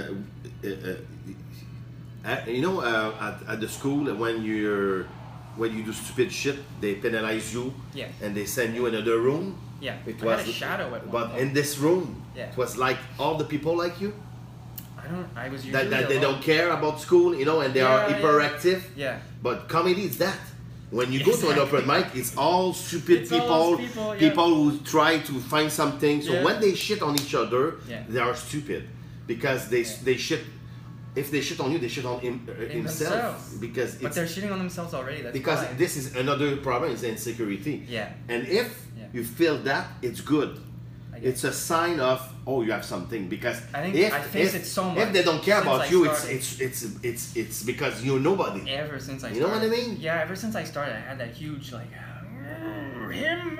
uh, uh, uh, you know, uh, at, at the school when you're when you do stupid shit, they penalize you Yeah. and they send you in another room. Yeah. It I was had a shadow at one but point. in this room, Yeah. it was like all the people like you I don't. I was usually that, that they alone. don't care about school, you know, and they Yeah, are yeah. hyperactive. Yeah. But comedy is that. When you go to an Exactly. open mic, it's all stupid It's all people, those people, yeah. people who try to find something. So Yeah. when they shit on each other, Yeah. they are stupid because they Yeah. they shit. If they shit on you, they shit on him, uh, In himself themselves. because But it's they're shitting on themselves already. That's because why. this is another problem. Is insecurity. Yeah. And if Yeah. you feel that, it's good. I get It's a sign of oh you have something because I think if, I face if, it so if much they don't care since about I you, it's, started. it's it's it's it's because you're nobody. Ever since I You know started. what I mean? Yeah, ever since I started, I had that huge like him.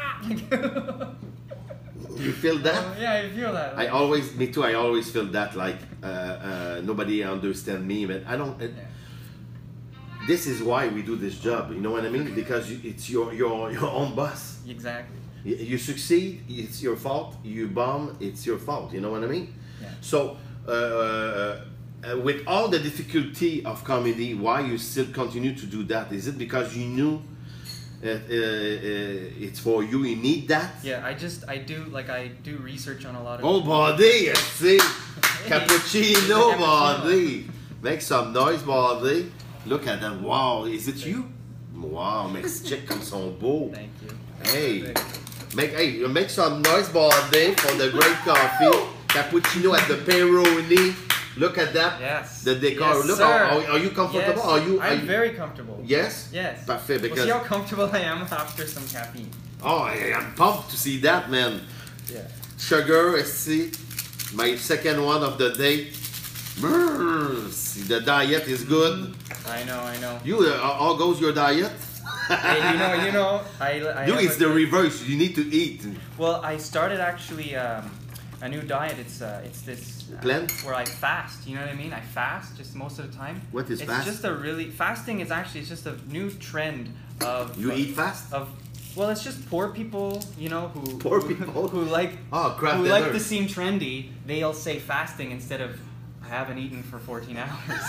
You feel that? yeah, I feel that. I always, me too. I always feel that like uh, uh, nobody understand me, but I don't. Uh, Yeah. This is why we do this job. You know what I mean? Because you, it's your your your own boss. Exactly. You, you succeed, it's your fault. You bomb, it's your fault. You know what I mean? Yeah. So, uh, uh, with all the difficulty of comedy, why you still continue to do that? Is it because you knew uh, uh, uh, it's for you? You need that. Yeah, I just I do like I do research on a lot of. Oh, body, see, cappuccino, Cappuccino. body. Make some noise, body. Look at that. Wow, is it you? Wow, mais ces chicks comme sont beaux. Thank you. Hey, make hey, make some noise, body, for the great coffee. Cappuccino at the Peroni. Look at that. Yes. The decor. Yes, Look, sir. are, are you comfortable? Yes. Are you? Are I'm you very comfortable. yes. Yes. Parfait. Well, Because see how comfortable I am after some caffeine. oh, I, I'm pumped to see that, man. Yeah. Sugar. Let's see. My second one of the day. Brrr, see, the diet is good. I know. I know. You, uh, all goes your diet? Hey, you know. You know. I. I You, have it's a the good- reverse. You need to eat. Well, I started actually um, a new diet. It's uh, it's this uh, Plant? where I fast. You know what I mean? I fast just most of the time. What is it's fast? just a really fasting is actually it's just a new trend of You of, eat fast? of well, it's just poor people, you know, who Poor who, people? who like Oh, crap who dinner. like to seem trendy. They'll say fasting instead of I haven't eaten for fourteen hours.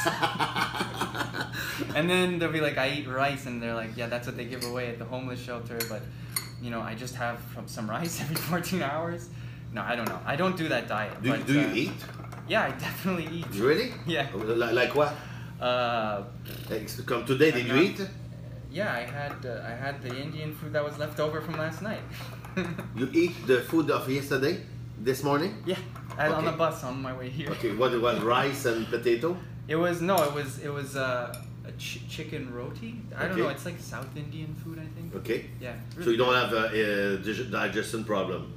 And then they'll be like, I eat rice, and they're like, yeah, that's what they give away at the homeless shelter, but you know, I just have from some rice every fourteen hours. No, I don't know. I don't do that diet. Do, but, do you uh, eat? Yeah, I definitely eat. Really? Yeah. Like, like what? Uh, Like, come today, did I'm you not- eat? yeah, I had uh, I had the Indian food that was left over from last night. You eat the food of yesterday? This morning? Yeah, I, on Okay. the bus on my way here. Okay, what it was, rice and potato? It was no, it was it was uh, a ch- chicken roti. I don't Okay. know. It's like South Indian food, I think. Okay. Yeah. So you don't have a, a dig- digestion problem?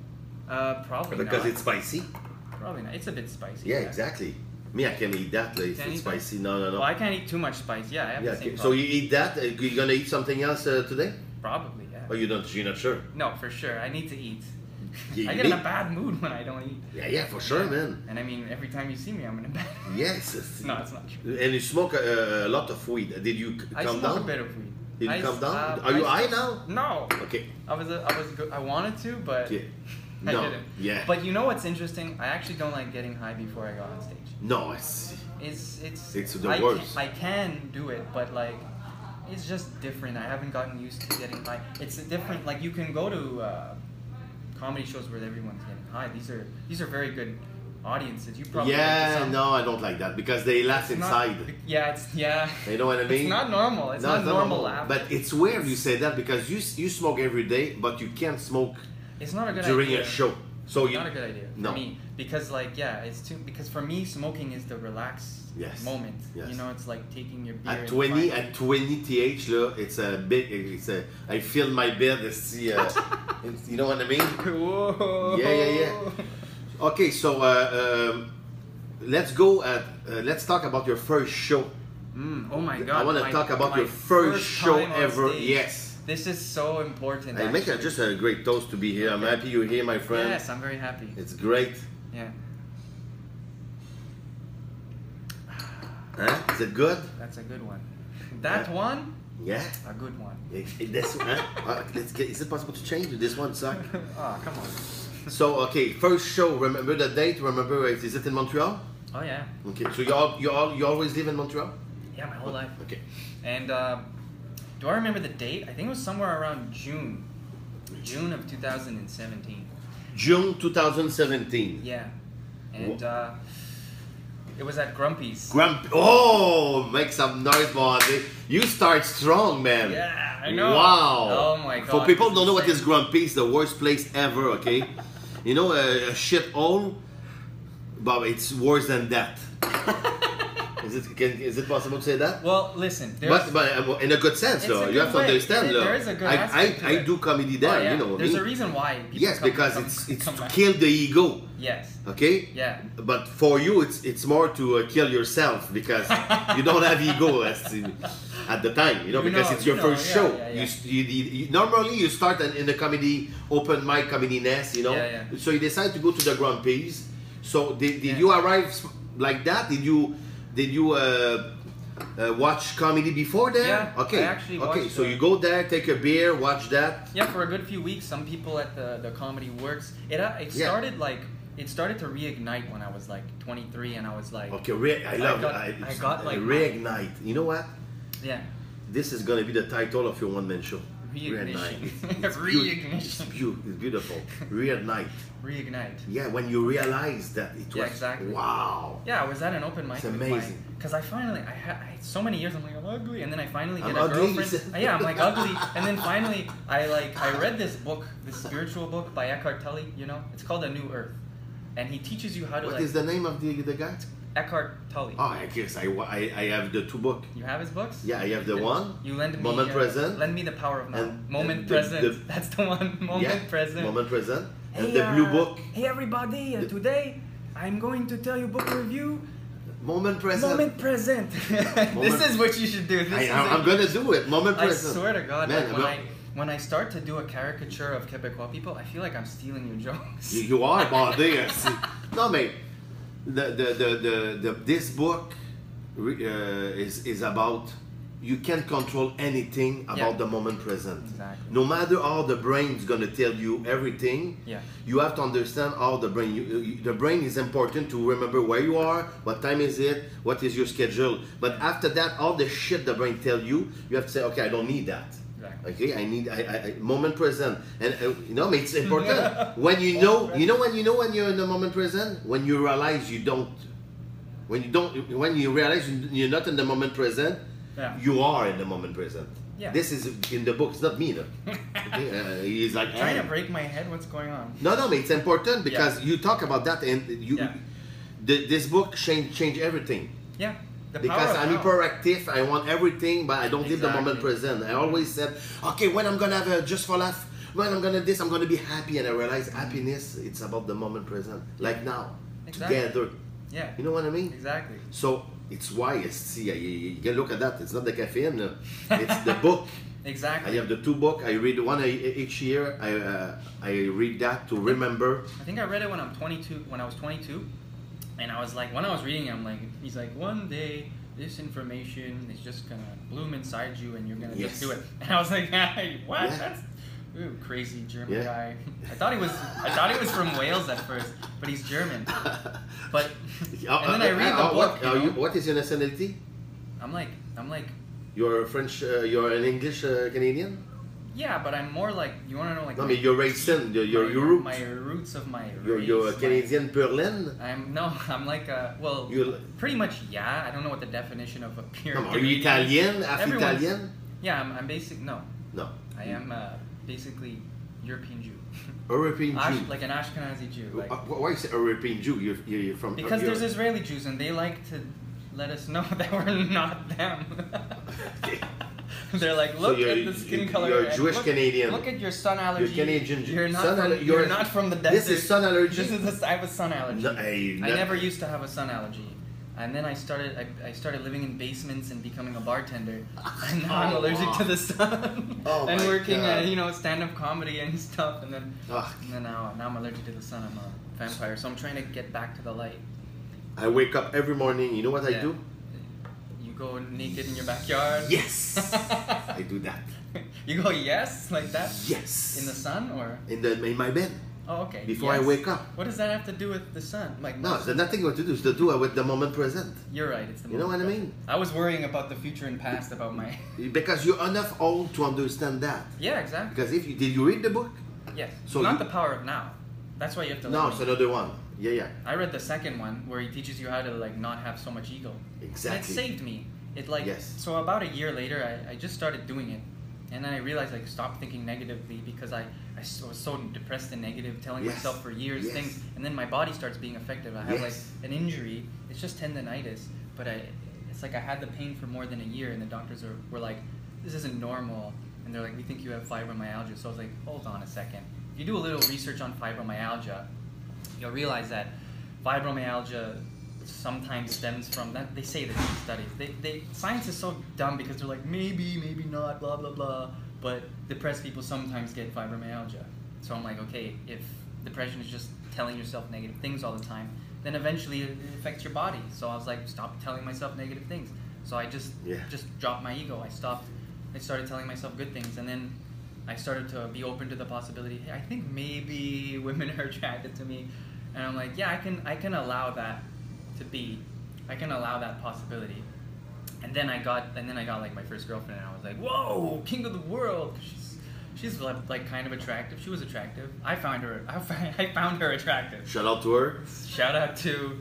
Uh, probably Because not. it's spicy? Probably not. It's a bit spicy. Yeah, exactly. Me, I can eat that. Like, if Can't it's eat that? spicy. No, no, no. Well, I can't eat too much spice. Yeah, I have Yeah, the same okay. So problem. you eat that? Uh, you gonna eat something else uh, today? Probably, yeah. Or you don't? You're not sure? No, for sure. I need to eat. You I get in a eat? bad mood when I don't eat. Yeah, yeah, for sure, Yeah. man. And I mean, every time you see me, I'm in a bad mood. Yes. it's- No, it's not true. And you smoke a, a lot of weed. Did you c- I calm smoke down? a bit of weed. Did you I calm s- down? uh, Are you I high s- now? No. Okay. I was, a, I was, go- I wanted to, but Yeah. I No. didn't. Yeah. But you know what's interesting? I actually don't like getting high before I go on stage. No, it's It's, it's, It's the I worst. Can, I can do it, but like, it's just different. I haven't gotten used to getting high. It's a different. Like you can go to uh, comedy shows where everyone's getting high. These are these are very good audiences. You probably been to yeah. some. No, I don't like that because they laugh It's not- inside. yeah, it's yeah. You know what I mean? It's not normal. It's No, not it's not normal normal. laugh. But it's weird you say that because you you smoke every day, but you can't smoke It's not a good during idea. a show. So you Not a good idea for No. me because like yeah, it's too because for me smoking is the relax Yes. moment. Yes. You know, it's like taking your beer. at and twenty finding- at twenty th là, it's a big it's a I feel my bed is uh, it's- you know what I mean? Whoa. Yeah, yeah, yeah. Okay, so uh, um, let's go at uh, let's talk about your first show. Mm, oh my god. I want to my- talk about my your first, show time on ever. stage. Yes. This is so important. I make a, actually. just a great toast to be here. I'm Okay. happy you're here, my friend. Yes, I'm very happy. It's great. Yeah, Huh? Is it good? that's a good one. That Yeah. one, Yeah. a good one. Eh, eh, This one. Huh? Uh, let's get, is it possible to change? This one suck. Oh, come on. So okay, first show. Remember the date? Remember uh, is it in Montreal? Oh yeah, Okay. So you all you all you always live in Montreal? yeah, my whole life. Okay. And uh, do I remember the date? I think it was somewhere around June, June of two thousand seventeen. June two thousand seventeen. Yeah, and uh, it was at Grumpy's. Grump. Oh, make some noise, boy. You start strong, man. Yeah, I know. Wow. Oh my god. For people who this don't know what insane. is Grumpy, it's the worst place ever. Okay. You know a, a shit hole, but it's worse than that. Is it can, is it possible to say that? Well, listen. There's, But, but uh, in a good sense, It's though. a You good have to way. understand, There- though. there is a good I, aspect to I, I it. do comedy Oh, there, yeah. you know. There's me. a reason why. People Yes, come- because come- it's it's come to back. kill the ego. Yes. Okay. Yeah. But for you, it's it's more to uh, kill yourself because you don't have ego as to- at the time, you know, You because know, it's your you know, first yeah, show. yeah, yeah. You, s- you, you, you normally you start in in the comedy open mic comedy nest, you know. Yeah, yeah. So you decide to go to the Grand Prix. So did, did Yeah. you arrive s- like that? Did you did you uh, uh, watch comedy before there? Yeah, Okay. I actually okay. watched, So uh, you go there, take a beer, watch that. Yeah, for a good few weeks, some people at the, the Comedy Works, it uh, it Yeah. started like it started to reignite when I was like twenty-three, and I was like, Okay. Re- I I love got- it. I got, like, my- reignite. You know what? yeah, This is gonna be the title of your one-man show. Reignition. Reignite. It's, Reignition. It's, beau- it's beautiful. Reignite. reignite. Yeah, when you realize that it was. Yeah, exactly. Wow. Yeah, I was at an open mic. It's with amazing. Because I finally, I had I had so many years, I'm like, I'm ugly. And then I finally get I'm a ugly, you girlfriend. said. Uh, yeah, I'm like ugly. And then finally, I like, I read this book, this spiritual book by Eckhart Tolle, you know? It's called A New Earth. And he teaches you how to What like, is the name of the the guy? Eckhart Tolle. Oh, I guess I, I, I have the two book. You have his books? Yeah, I have the Then one. You lend me Moment uh, Present. Lend me the power of now. And- Moment and the- present. the- That's the one. Moment Yeah, present. Moment Present. And Hey, the blue uh, book. Hey everybody! Uh, The- today I'm going to tell you book review. Moment Present. Moment present. this Moment- is what you should do. This I, is I'm it. gonna do it. Moment I Present. swear to God, Man, like, when well- I when I start to do a caricature of Quebecois people, I feel like I'm stealing your jokes. You, you are bandé. No, mais the, the, the, the, the, this book re- uh, is, is about you can't control anything about Yeah. the moment present. Exactly. No matter how the brain is going to tell you everything, Yeah. you have to understand how the brain, you, you, the brain is important to remember where you are, what time is it, what is your schedule. But after that, all the shit the brain tell you, you have to say, okay, I don't need that. Exactly. Okay, I need I, I, I moment present, and uh, you know it's important when you know you know when you know when you're in the moment present, when you realize you don't, when you don't when you realize you're not in the moment present, Yeah. you are in the moment present. Yeah. This is in the book. It's not me, no. Okay? Uh, he's like Trying to "Hey." break my head. What's going on? No, no, but it's important because you talk about that, and you, Yeah. the, this book change change everything. Yeah. The Because power of I'm now. hyperactive, I want everything, but I don't live the moment Exactly. present. I always said, okay, when I'm gonna have a just for laugh, when I'm gonna this, I'm gonna be happy, and I realize happiness, it's about the moment present, like now, Exactly. together. Yeah. You know what I mean? Exactly. So it's why you see, you, you can look at that. It's not the caffeine, uh, it's the book. I Exactly. have the two book. I read one a- each year. I uh, I read that to remember. I think I read it when I'm twenty-two. When I was twenty-two, and I was like, when I was reading it, I'm like, he's like, one day this information is just gonna bloom inside you, and you're gonna Yes. just do it. And I was like, hey, what? Yeah. That's ooh, crazy German Yeah. guy. I thought he was. I thought he was from Wales at first, but he's German. But and then I read the Uh, book. what, you are know? you, what is your nationality? I'm like, I'm like, You're a French. Uh, you're an English uh, Canadian. yeah, but I'm more like, you wanna know like No, my- mais you're racing. You're, you're, my, your roots. my roots of my You're, race, you're a my- Canadian pure laine. I'm no, I'm like a well, You're- pretty much yeah. I don't know what the definition of a pure. No, are you Canadian is. Italian? Half Everyone's- Italian? Yeah, I'm, I'm basic. No, No. I am uh, basically European Jew. European Ash, Jew. like an Ashkenazi Jew. Like, Uh, why is it European Jew? You're, you're you're from. because you're, there's Israeli Jews and they like to let us know that we're not them. They're like, So look you're- at the skin you- color. you're a and Jewish look, Canadian. Look at your sun allergy. You're Canadian Jew. You're not Sun from. aller- You're, you're- not from the desert. This is sun allergy? This is a, I have a sun allergy. No, hey, I no- never used to have a sun allergy. And then I started I, I started living in basements and becoming a bartender. And now I'm Oh, allergic wow. to the sun. Oh, and my working God. at, you know, stand-up comedy and stuff. And then, Ugh. and then now, now I'm allergic to the sun. I'm a vampire. So I'm trying to get back to the light. I wake up every morning. You know what I Yeah. do? You go naked in your backyard. Yes. I do that. You go yes like that Yes. in the sun or in the in my bed oh okay before I yes. wake up. What does that have to do with the sun? Like No, there's nothing to do. It's to do with the moment present. You're right. It's the You know what I moment. mean? I was worrying about the future and past about my Because you're enough old to understand that. yeah exactly Because if you did you read the book? yes So not you- the power of now. That's why you have to. No, let it's me- another one. Yeah, yeah. I read the second one where he teaches you how to like not have so much ego. And it Exactly. saved me. It like Yes. so about a year later I, I just started doing it. And then I realized like stop thinking negatively because I, I s- was so depressed and negative, telling Yes. myself for years Yes. things, and then my body starts being affected. I have Yes. like an injury. It's just tendonitis, but I it's like I had the pain for more than a year, and the doctors are, were like, this isn't normal, and they're like, we think you have fibromyalgia. So I was like, hold on a second. If you do a little research on fibromyalgia, you'll realize that fibromyalgia sometimes stems from that. They say that in studies. They, they science is so dumb because they're like maybe, maybe not, blah blah blah. But depressed people sometimes get fibromyalgia. So I'm like, okay, if depression is just telling yourself negative things all the time, then eventually it it affects your body. So I was like, stop telling myself negative things. So I just Yeah. just dropped my ego. I stopped. I started telling myself good things, and then I started to be open to the possibility. Hey, I think maybe women are attracted to me, and I'm like, yeah, I can I can allow that to be. I can allow that possibility. And then I got and then I got like my first girlfriend, and I was like, whoa, king of the world. 'Cause she's she's like, like kind of attractive. She was attractive. I found her. I found, I found her attractive. Shout out to her. Shout out to.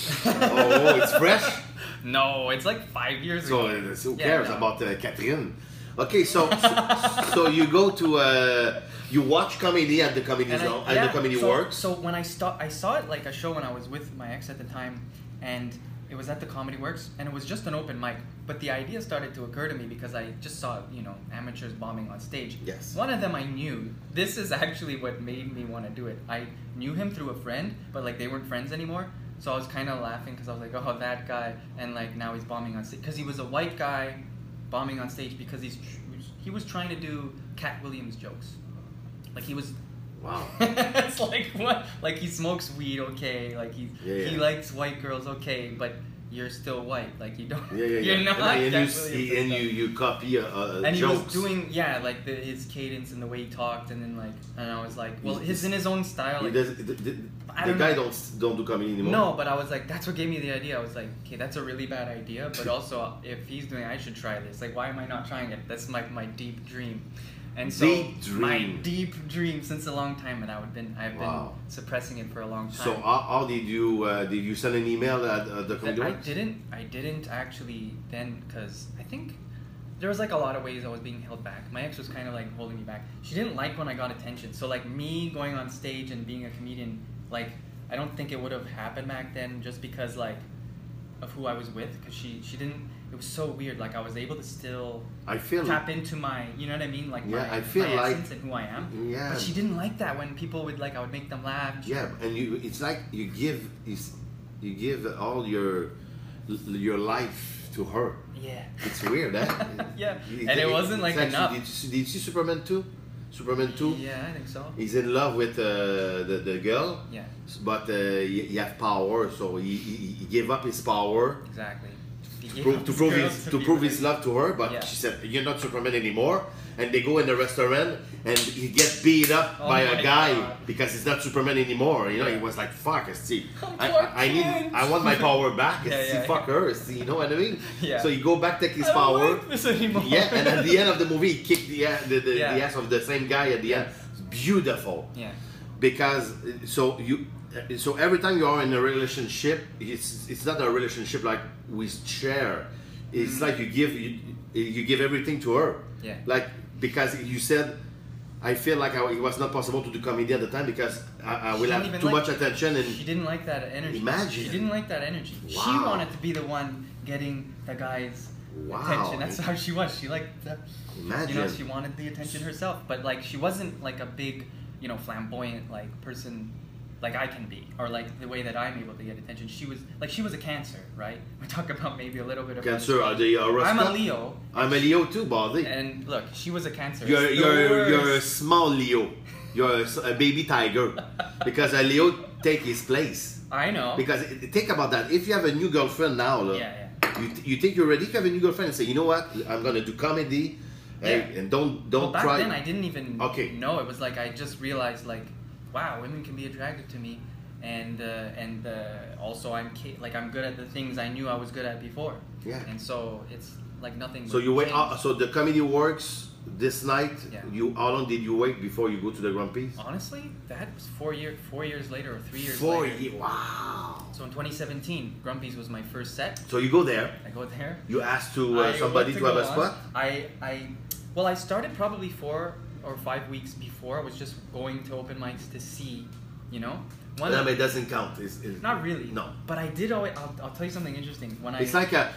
Oh, it's fresh. No, it's like five years So ago. uh, who Yeah, cares no. about uh, Catherine? Okay, so, so so you go to uh, you watch comedy at the comedy And I- zone at yeah, the comedy so, works. So when I sta- I saw it like a show when I was with my ex at the time, and it was at the Comedy Works, and it was just an open mic. But the idea started to occur to me because I just saw, you know, amateurs bombing on stage. Yes. One of them I knew. This is actually what made me want to do it. I knew him through a friend, but like they weren't friends anymore. So I was kind of laughing because I was like, oh, that guy, and like now he's bombing on stage because he was a white guy bombing on stage because he's he was trying to do Cat Williams jokes. Like he was. Wow. It's like what? Like he smokes weed, okay. Like he Yeah, yeah. he likes white girls, okay. But you're still white. Like you don't. Yeah, yeah, You're yeah. not. and, and, Cat you, Williams he, and stuff. you you copy uh, uh, And he jokes. was doing, yeah, like the, his cadence and the way he talked, and then like, and I was like, well, He- his in his own style. He Like, does, the the, I the don't guy know. don't don't do comedy anymore. no, but I was like, that's what gave me the idea. I was like, okay, that's a really bad idea, but also if he's doing, it, I should try this. Like, why am I not trying it? That's like my deep dream. And so Deep dream. my deep dream since a long time, and I've been I've Wow. been suppressing it for a long time. So how, how did you uh, did you send an email at uh, the comedy I Works? didn't. I didn't actually then, because I think there was like a lot of ways I was being held back. My ex was kind of like holding me back. She didn't like when I got attention. So like me going on stage and being a comedian, like I don't think it would have happened back then, just because like of who I was with. Because she she didn't. It was so weird. Like I was able to still I feel tap into my, you know what I mean, like Yeah, my, I feel my like- essence and who I am. Yeah. But she didn't like that when people would like I would make them laugh. And she- Yeah, and you it's like you give is you give all your your life to her. Yeah. It's weird, eh? Yeah, You- and it wasn't, like, it's enough. Did you, did you see Superman two? Superman two. Yeah, I think so. He's in love with uh, the the girl. Yeah. But uh, he, he have power, so he, he, he gave up his power Exactly. He to gave prove, up to his prove girls his to to be prove with his him. love to her. But Yeah. she said, "You're not Superman anymore." And they go in the restaurant, and he gets beat up Oh by my a guy God. because he's not Superman anymore. You know, Yeah. he was like, "Fuck, see, Oh, I, Clark I, I need, Kent. I want my power back." Yeah, see, yeah, fuck her. See, you know what I mean? Yeah. So you go back, take his I don't power. like this anymore. Yeah, and at the end of the movie, he kicked the, a- the, the, Yeah. the ass of the same guy at the end. It's beautiful. Yeah. Because uh, so you uh, so every time you are in a relationship, it's it's not a relationship like we share. It's Mm. like you give you, you give everything to her. Yeah. Like because you said, I feel like I, it was not possible to do comedy at the time because I, I She will didn't have even too like- much attention and She didn't like that energy. Imagine. She didn't like that energy. She Wow. wanted to be the one getting the guy's Wow. attention. That's how she was. She liked the, imagine. you know, she wanted the attention herself. But like she wasn't like a big, you know, flamboyant like person like I can be, or like the way that I'm able to get attention. She was like she was a Cancer, right? We talk about maybe a little bit of Cancer, are they horoscope? I'm a Leo. I'm a Leo too, buddy. And look, she was a Cancer. You're It's the you're you're a worst. small Leo. You're a, s- a baby tiger because a Leo take his place. I know. Because it- think about that. If you have a new girlfriend now, look, Yeah, yeah. you, you think you're ready to have a new girlfriend and say, you know what, I'm gonna do comedy, hey, Yeah. and don't don't Well, back try. then I didn't even Okay. know. It was like I just realized like, wow, women can be attracted to me, and uh, and uh, also I'm ca- like I'm good at the things I knew I was good at before. Yeah. And so it's like nothing. So would you wait. change. Uh, so the comedy works this night. Yeah. You how long did you wait before you go to the Grand Prix? Honestly, that was four year four years later or three years Four later. years. Wow. So in twenty seventeen, Grumpy's was my first set. So you go there. I go there. You ask to uh, I somebody looked to have go a on. spot. I, I, well, I started probably four or five weeks before. I was just going to open mics to see, you know. One No, of- but it doesn't count. It's, it's, Not really. No. But I did always. I'll, I'll tell you something interesting. When I It's like a.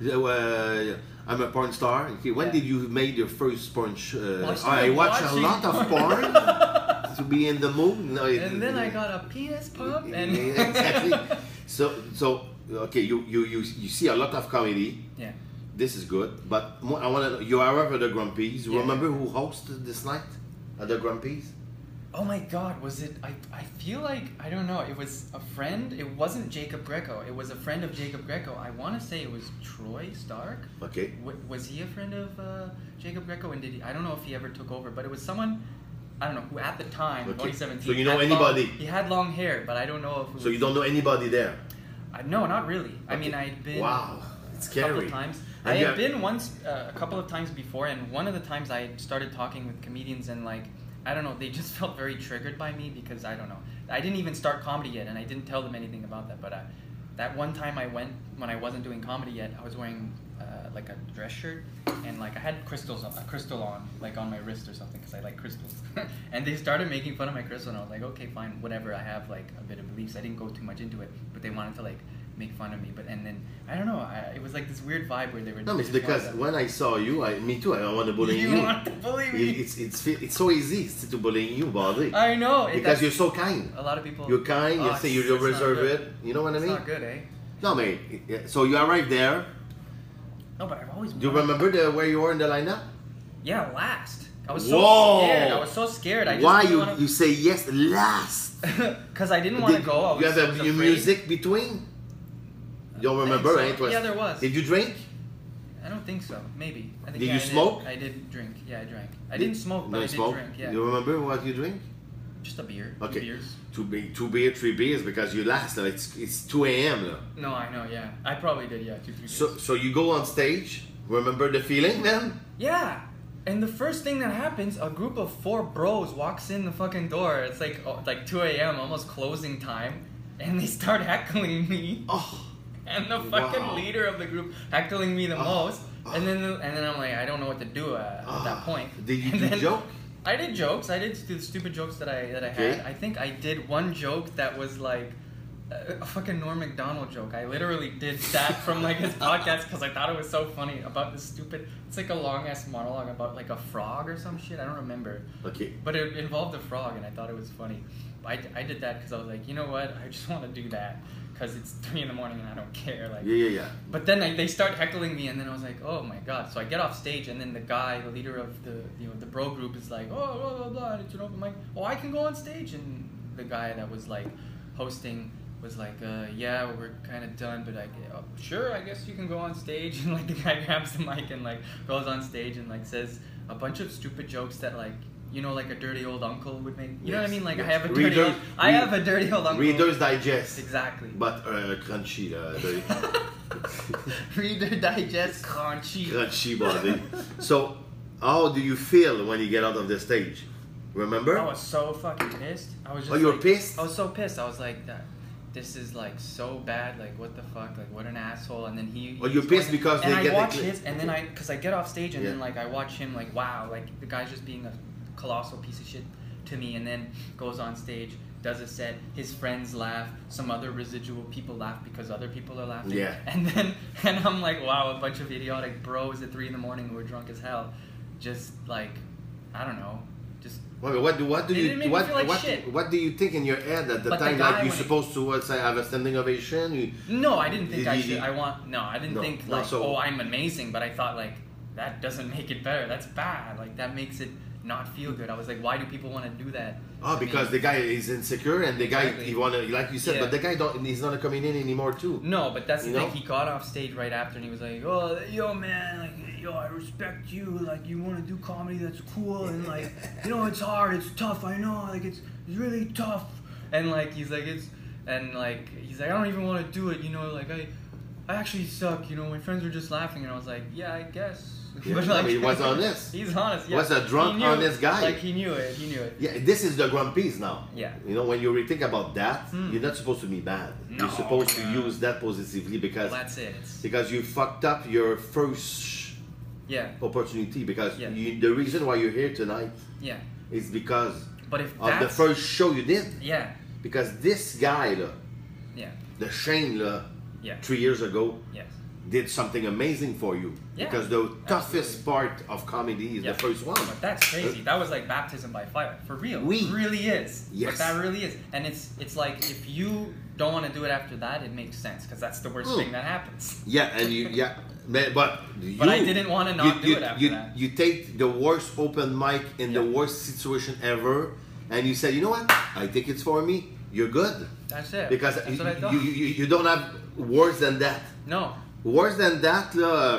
Uh, I'm a porn star. Okay, when Yeah. did you made your first porn? Sh- uh, Well, I I started watch a watching lot of porn. porn to be in the mood. No, it- and then I got a penis pump and Yeah, exactly. So so okay, you, you you you see a lot of comedy. yeah. This is good, but mo- I want to know. You are at the Grand Prix. You Yeah. remember who hosted this night at the Grand Prix? Oh my God, was it? I, I feel like I don't know. It was a friend. It wasn't Jacob Greco. It was a friend of Jacob Greco. I want to say it was Troy Stark. Okay. W- was he a friend of uh, Jacob Greco? And did he? I don't know if he ever took over, but it was someone. I don't know who at the time, Okay. twenty seventeen. So you know had anybody? Long, he had long hair, but I don't know if. It So was, you don't know anybody there? I, no, not really. I Okay. mean, I'd been. Wow, it's a couple scary. of times. And I you had have- been once, uh, a couple of times before, and one of the times I started talking with comedians, and like, I don't know, they just felt very triggered by me because I don't know. I didn't even start comedy yet, and I didn't tell them anything about that. But uh, that one time I went when I wasn't doing comedy yet, I was wearing uh, like a dress shirt, and like I had crystals, on, a crystal on, like on my wrist or something, because I like crystals. And they started making fun of my crystal, and I was like, okay, fine, whatever. I have like a bit of beliefs. I didn't go too much into it, but they wanted to like make fun of me. But and then I don't know. I, it was like this weird vibe where they were. No, it's just because wanted when I saw you, I, me too. I don't want to bully you. you. You want to bully me? It- It's it's it's so easy to bully you, buddy. I know. It, Because that's- you're so kind. a lot of people. You're kind. You Oh, say it's- you're it's not reserved. good. You know what I It's mean? not good, eh? No, mate. So you arrived there. No, but I've always. Do you wanted- remember the where you were in the lineup? Yeah, last. I was so Whoa! scared. I was so scared. I just Why didn't you wanna... you say yes last? Because I didn't want to Did- go. I was, you have I a, was your afraid. music between? You don't I think remember, so. right? It was- Yeah, there was. Did you drink? I don't think so. Maybe. I think, Did yeah, you I smoke? I did drink. Yeah, I drank. I didn't smoke, but No, I you did smoke. drink. Yeah. You remember what you drink? Just a beer. Two Okay. beers. Two be two beer, three beers because you last. Like, it's it's two a.m. now. No, I know. Yeah, I probably did. Yeah, two, three beers. So so you go on stage. Remember the feeling then? Yeah. And the first thing that happens, a group of four bros walks in the fucking door. It's like oh, like two a.m. almost closing time, and they start heckling me. Oh. And the fucking Wow. leader of the group heckling me the Oh. most. And then and then I'm like, I don't know what to do uh, at that Ah. point. Did you And do then joke? I did jokes. I did stu- stupid jokes that I that I Okay. had. I think I did one joke that was like a, a fucking Norm Macdonald joke. I literally did that from like his podcast because I thought it was so funny about this stupid. It's like a long ass monologue about like a frog or some shit. I don't remember. Okay. But it involved a frog, and I thought it was funny. I, I did that because I was like, you know what? I just want to do that because it's three in the morning and I don't care. Like, Yeah, yeah, yeah. but then I, they start heckling me, and then I was like, oh my god. So I get off stage, and then the guy, the leader of the you know the bro group, is like, oh blah blah blah. It's an open mic. Oh, I can go on stage. And the guy that was like hosting was like, uh, yeah, we're kind of done, but I oh, sure, I guess you can go on stage. And like the guy grabs the mic and like goes on stage and like says a bunch of stupid jokes that like. You know, like a dirty old uncle would make. You know what I Yes, mean? Like yes. I have a dirty. Reader- old, I read- have a dirty old uncle. Reader's Digest. Exactly. But uh, crunchy, uh, the Reader Digest crunchy. crunchy body. So, how do you feel when you get out of the stage? Remember? I was so fucking pissed. I was just. Oh, you were like- pissed? I was so pissed. I was like, that. This is like so bad. Like what the fuck? Like what an asshole. And then he. Oh, you're he's pissed going- because and they I get the watch clip. his, and then I, cause I get off stage, and Yeah. then like I watch him like wow, like the guy's just being a colossal piece of shit to me, and then goes on stage, does a set, his friends laugh, some other residual people laugh because other people are laughing. Yeah. And then and I'm like, wow, a bunch of idiotic bros at three in the morning who are drunk as hell, just like, I don't know, just. What, what do what do It you didn't make me what feel like what, shit. what do you think in your head at the But the time? guy Like you're when he- supposed to what, say have a standing ovation? You, No, I didn't think Did I you- should. I want no, I didn't No, think no, like, so- oh, I'm amazing. But I thought like that doesn't make it better. That's bad. Like that makes it not feel good. I was like, why do people want to do that? oh, I because mean, the guy is insecure and the guy Exactly. he wanna like you said, Yeah. but the guy don't he's not a comedian anymore too. no, but that's the You thing. know? He got off stage right after, and he was like, oh, yo, man, like, yo, I respect you. Like, you want to do comedy? That's cool. And like, you know, it's hard. It's tough. I know. Like, it's, it's really tough. And like, he's like, it's, and like, he's like, I don't even want to do it. You know, like I, I actually suck. You know, my friends were just laughing, and I was like, yeah, I guess. Yeah, I mean, he was honest. He's honest. Yeah. Was a drunk, He knew- honest guy. Like he knew it. He knew it. Yeah, this is the grumpies now. Yeah. You know, when you rethink about that, Hmm. you're not supposed to be bad. No, you're supposed to no. use that positively because Well, that's it. It's, because you fucked up your first yeah. opportunity because Yeah. you, the reason why you're here tonight Yeah. is because But if of the that's first show you did. yeah. Because this guy, là, Yeah. the Shane, là, Yeah. three years ago, Yes. did something amazing for you. Yeah, because the toughest absolutely. part of comedy is Yeah. the first one. But that's crazy. That was like baptism by fire, for real. Oui. It really is. Yes. But that really is, and it's it's like if you don't want to do it after that, it makes sense because that's the worst Mm. thing that happens. Yeah, and you, yeah, but, but you, But I didn't wanna not you, do you, it after you, that. You take the worst open mic in the Yeah. worst situation ever, and you say, you know what? I think it's for me. You're good That's it. because that's you, what I thought. you, you, you don't have worse than that. no. Worse than that, uh,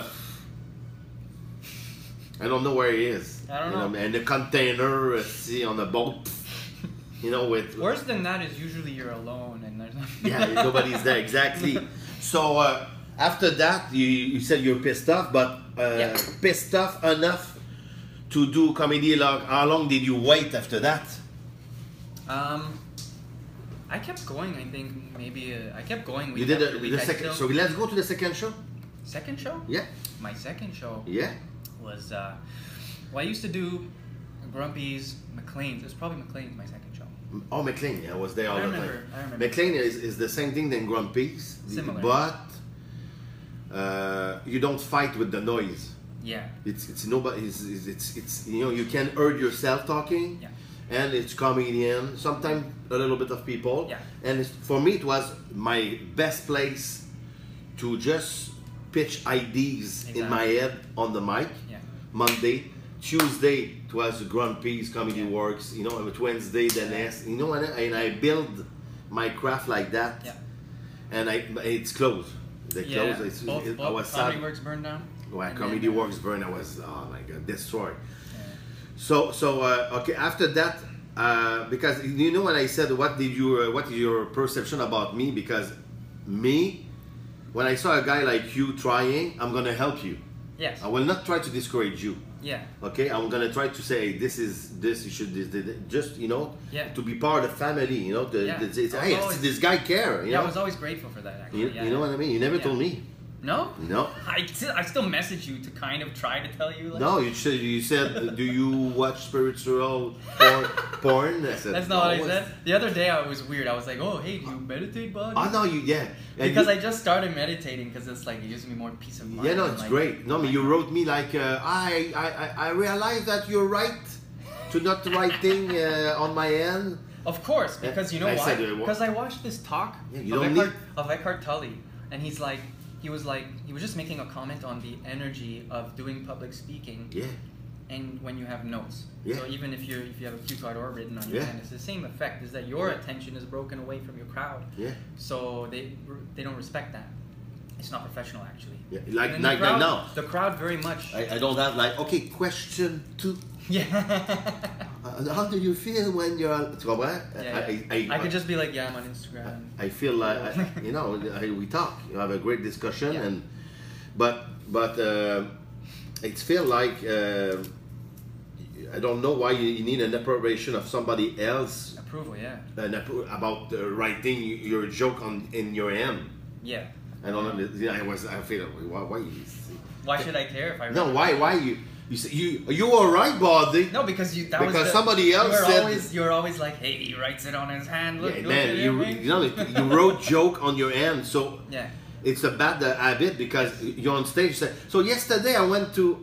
I don't know where he is. I don't You know. And the container, uh, see, on the boat, you know, with Worse than that is usually you're alone and there's nothing. yeah, nobody's there exactly. So uh, after that, you, you said you're pissed off, but uh, Yeah. pissed off enough to do comedy. Like, how long did you wait after that? Um, I kept going. I think maybe uh, I kept going. You week did after a, week. the I second. still- So let's go to the second show. second show. Yeah, My second show yeah. was uh, well, I used to do Grumpy's, McLean's. It was probably McLean's my second show. Oh, McLean, yeah, I was there all I the remember, time. I remember. McLean is, is the same thing than Grumpy's, Similar. but uh, you don't fight with the noise. Yeah. It's it's nobody. It's, it's it's it's you know you can hear yourself talking, Yeah. and it's comedian. Sometimes a little bit of people. Yeah. And it's, for me, it was my best place to just pitch ideas in my Exactly. head on the mic. Yeah. Monday, Tuesday it was Grumpy's Comedy Yeah. Works. You know, with Wednesday the next. You know, and I, and I build my craft like that. Yeah. And I it's closed. They Yeah. closed. It's, both it, I both was Comedy sad. Works burned down. When And Comedy then, uh, Works burned, I was oh my god destroyed. Yeah. So so uh, okay. After that, uh, because you know when I said what did you uh, what is your perception about me? Because me, when I saw a guy like you trying, I'm gonna help you. Yes. I will not try to discourage you. Yeah. Okay, I'm gonna try to say hey, this is this you should this, this, just you know Yeah. to be part of the family. You know, the, Yeah. the, it's, I was hey, always- this guy care. You Yeah, know, I was always grateful for that. Actually. you, yeah, you know yeah. what I mean. You never Yeah. told me. No. No. I still, I still message you to kind of try to tell you. Like, No, you said you said, do you watch spiritual porn? porn? I said, That's not what I "No." said. The other day I was weird. I was like, oh, hey, do you meditate, bud? Oh no, you yeah. And Because you, I just started meditating because it's like it gives me more peace of mind. yeah, no, and, it's like, great. No, I mean, you wrote me like uh, I, I I I realize that you're right to not writing uh, on my end. Of course, because you know I why? said, uh, what- Because I watched this talk Yeah, you of, don't Eckhart, need- of Eckhart Tolle, and he's like, he was like, he was just making a comment on the energy of doing public speaking, Yeah, and when you have notes. Yeah. So even if you if you have a cue card or written on your Yeah. hand, it's the same effect. Is that your attention is broken away from your crowd, yeah, so they they don't respect that. It's not professional, actually. yeah. Like And the like, crowd, like now. the crowd very much. I, I don't have like okay question two. yeah. Uh, how do you feel when you're? Tu comprends? Yeah, yeah. I, I, I could just be like, yeah, I'm on Instagram. I feel like I, you know I, we talk. You have a great discussion, Yeah. and but but uh, it feel like uh, I don't know why you, you need an approbation of somebody else Approval, yeah. an appro- about uh, writing your joke on in your hand. Yeah. I don't know. Yeah, I was. I feel why why you. Why should I care if I No, read it? why why you you say, you you all right, buddy? No, because you that was Because the- somebody else you were said- always you're always like, hey, he writes it on his hand. Look, Yeah, look man, at you, him, you know you wrote joke on your hand, so Yeah. it's a bad uh, habit because you're on stage. Say, so yesterday I went to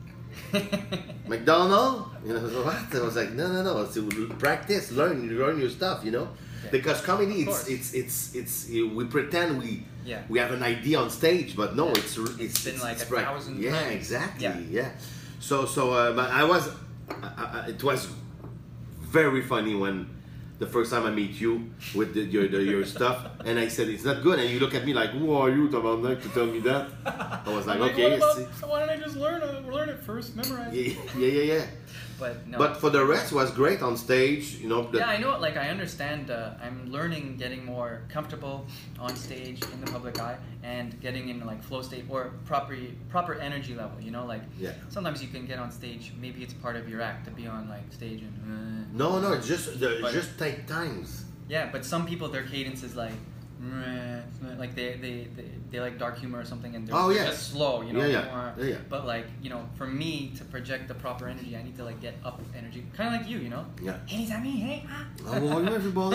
McDonald's. You know so what? I was like, no, no, no. It's practice, learn, learn your stuff. You know, Yeah. because comedy, Of it's course. it's it's it's you- we pretend we Yeah. we have an idea on stage, but no, Yeah. it's r- it's, It's been it's, like it's a prac- thousand Yeah, times. exactly. Yeah. Yeah. So so uh, but I was I, I, it was very funny when the first time I meet you with the, your the, your stuff, and I said it's not good, and you look at me like, who are you, Tabarnak, to tell me that? I was like, I'm okay, what about- it's- so why don't I just learn it, learn it first, memorize it? yeah, yeah, yeah, yeah. But no. But for the rest, was great on stage. You know, the, yeah, I know. Like I understand. Uh, I'm learning, getting more comfortable on stage in the public eye, and getting in like flow state or proper proper energy level. You know, like Yeah. sometimes you can get on stage. Maybe it's part of your act to be on like stage and. Uh, no, no, it's just the, But- just take times. Yeah, but some people their cadence is like, "Meh," like they, they, they, they like dark humor or something, and they're, Oh, they're yeah. just slow, you know. Yeah, yeah. more- Yeah, yeah. But like you know, for me to project the proper energy, I need to like get up energy, kind of like you, you know. Yeah. Hey, is that me? Hey. Ah. How are you, everybody?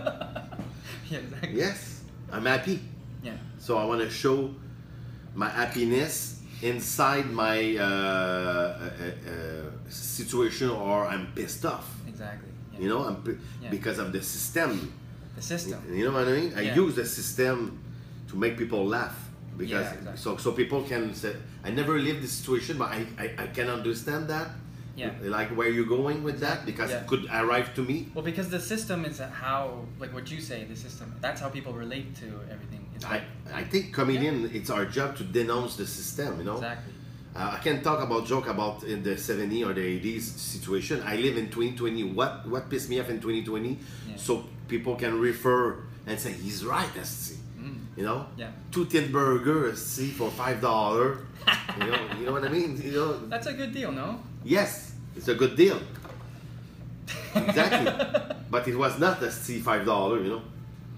yeah, exactly. Yes, I'm happy. Yeah. So I want to show my happiness inside my uh, uh, uh, situation, or I'm pissed off. Exactly. Yeah. You know, I'm p- Yeah. because of the system. The system. You know what I mean? I Yeah. use the system to make people laugh because Yeah, exactly. so so people can say, I never lived this situation, but I, I, I can understand that. Yeah. Like where you're going with that because Yeah. it could arrive to me. Well, because the system is how, like what you say, the system. That's how people relate to everything. It's I, like, I think comedian, it's our job to denounce the system, you know? exactly. Uh, I can talk about joke about in the seventies or the eighties situation. I live in twenty twenty. What what pissed me off in twenty twenty? Yeah. So people can refer and say he's right. S C. Mm. You know, Yeah. two tin burgers, S C, for five dollar. you know, you know what I mean. You know, That's a good deal, no? yes, it's a good deal. Exactly, but it was not a C five dollar. You know.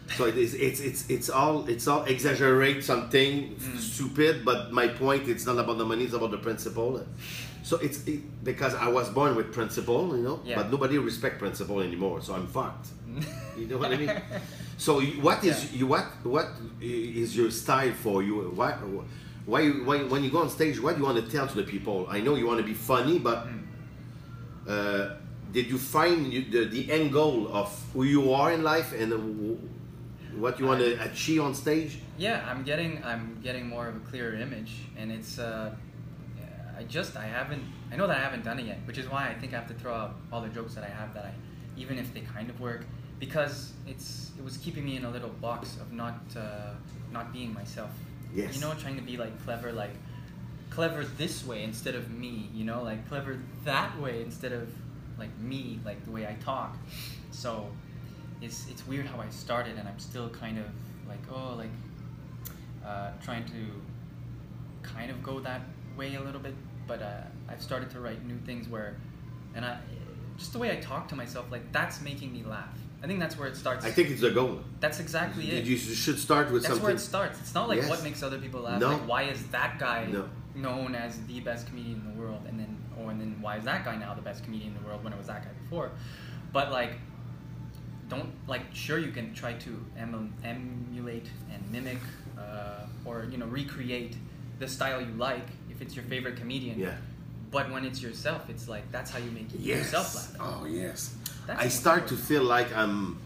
So it is. It's it's it's all it's all exaggerate something Mm. stupid. But my point, it's not about the money. It's about the principle. So it's it, because I was born with principle, you know. Yeah. But nobody respect principle anymore. So I'm fucked. You know what I mean? So you- what is Yeah. you what what is your style for you? Why why why when you go on stage? What do you want to tell to the people? I know you want to be funny, but. Mm. Uh, did you find you, the, the end goal of who you are in life and uh, w- what you want to achieve on stage? Yeah, I'm getting I'm getting more of a clearer image, and it's uh, I just I haven't I know that I haven't done it yet, which is why I think I have to throw out all the jokes that I have that I even if they kind of work, because it's it was keeping me in a little box of not uh, not being myself. Yes. You know, trying to be like clever, like clever this way instead of me. You know, like clever that way instead of like me, like the way I talk. So it's it's weird how I started, and I'm still kind of like oh like uh, trying to kind of go that way a little bit. But uh, I've started to write new things where, and I just the way I talk to myself, like that's making me laugh. I think that's where it starts. I think it's the goal. That's exactly it. You should start with That's something. where it starts. It's not like Yes. what makes other people laugh. No. Like why is that guy No. known as the best comedian in the world, and then or and then why is that guy now the best comedian in the world when it was that guy before? But like, don't like. Sure, you can try to emu- emulate and mimic, uh, or you know, recreate the style you like if it's your favorite comedian. Yeah. But when it's yourself, it's like that's how you make Yes. yourself laugh. Oh yes. That's I most start to important. feel like I'm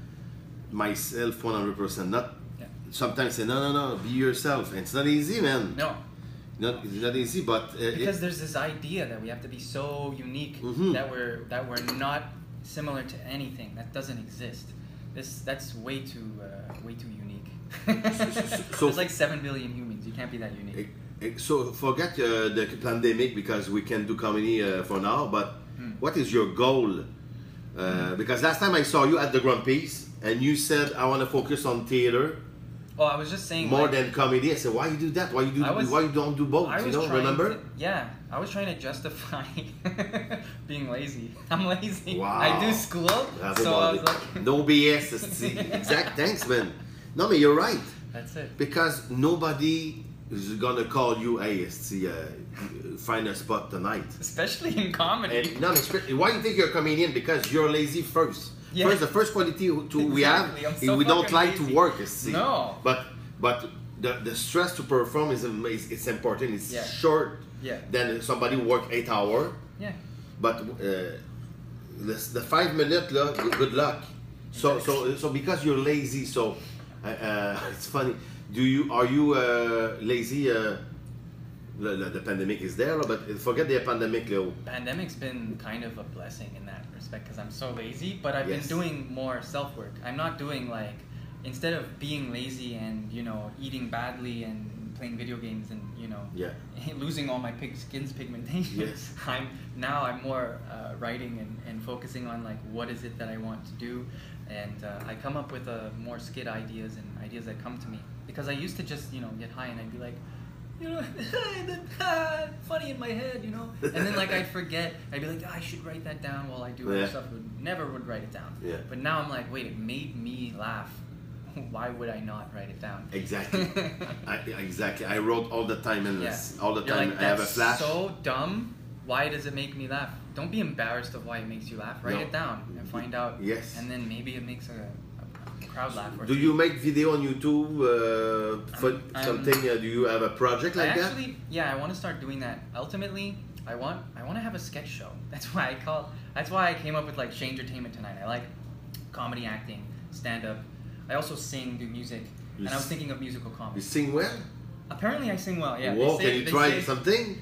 myself one hundred percent. Not Yeah. sometimes say no no no be yourself. It's not easy, man. No. Not it's not easy, but uh, Because it, there's this idea that we have to be so unique Mhm. that we're that we're not similar to anything that doesn't exist. This that's way too uh, way too unique. so- There's like seven billion humans. You can't be that unique. Eh, eh, So forget uh, the pandemic because we can do comedy uh, for now. But Hmm. what is your goal? Uh, because last time I saw you at the Grumpy's and you said I want to focus on theater Oh, I was just saying more like, than comedy. I said why you do that? Why you do? I was- why you don't do both? I You was know, trying remember? to- yeah, I was trying to justify being lazy. I'm lazy. Wow. I do school, Bravo, so I was Marty. like, no B S. see, exact. Thanks, man. No, but you're right that's it. because nobody is gonna call you. Hey, see, uh, find a spot tonight. Especially in comedy. And no, especially- why you think you're a comedian? Because you're lazy first. Yeah. First, the first quality to we have Exactly, I'm is so we don't fucking like lazy. to work. you See. No. But but the, the stress to perform is am- is it's important. It's Yeah. short. Yeah. Than somebody who work eight hour. Yeah. But uh, the, the five minute look, good luck. So so so because you're lazy, so uh, uh, it's funny. Do you are you uh, lazy? Uh, the, the, the pandemic is there, but forget the pandemic, Leo. Pandemic's been kind of a blessing in that respect because I'm so lazy, but I've Yes. been doing more self work. I'm not doing like instead of being lazy and you know eating badly and playing video games and you know Yeah. losing all my pig skin's pigmentation. Yes. I'm now I'm more uh, writing and, and focusing on like what is it that I want to do, and uh, I come up with uh, more skit ideas and ideas that come to me because I used to just you know get high and I'd be like. You know, funny in my head, you know, and then like I'd forget. I'd be like, oh, I should write that down while I do other Yeah. stuff. Would never would write it down. Yeah. But now I'm like, wait, it made me laugh. Why would I not write it down? Exactly. I, exactly. I wrote all the time and Yeah. all the You're time. like, I have a "That's flash. so dumb. Why does it make me laugh? Don't be embarrassed of why it makes you laugh. Write No. it down and find out. Yes. And then maybe it makes a, a crowd laugh. Or Do two. you make video on YouTube uh, for I'm- I'm- something? Uh, do you have a project like I that? actually, yeah, I want to start doing that. Ultimately, I want I want to have a sketch show. That's why I call. That's why I came up with like Shane Entertainment Tonight. I like comedy, acting, stand up. I also sing, do music, You and I was s- thinking of musical You comedy. sing well? Apparently, I sing well. Yeah. they Whoa, say- can you they try say- something?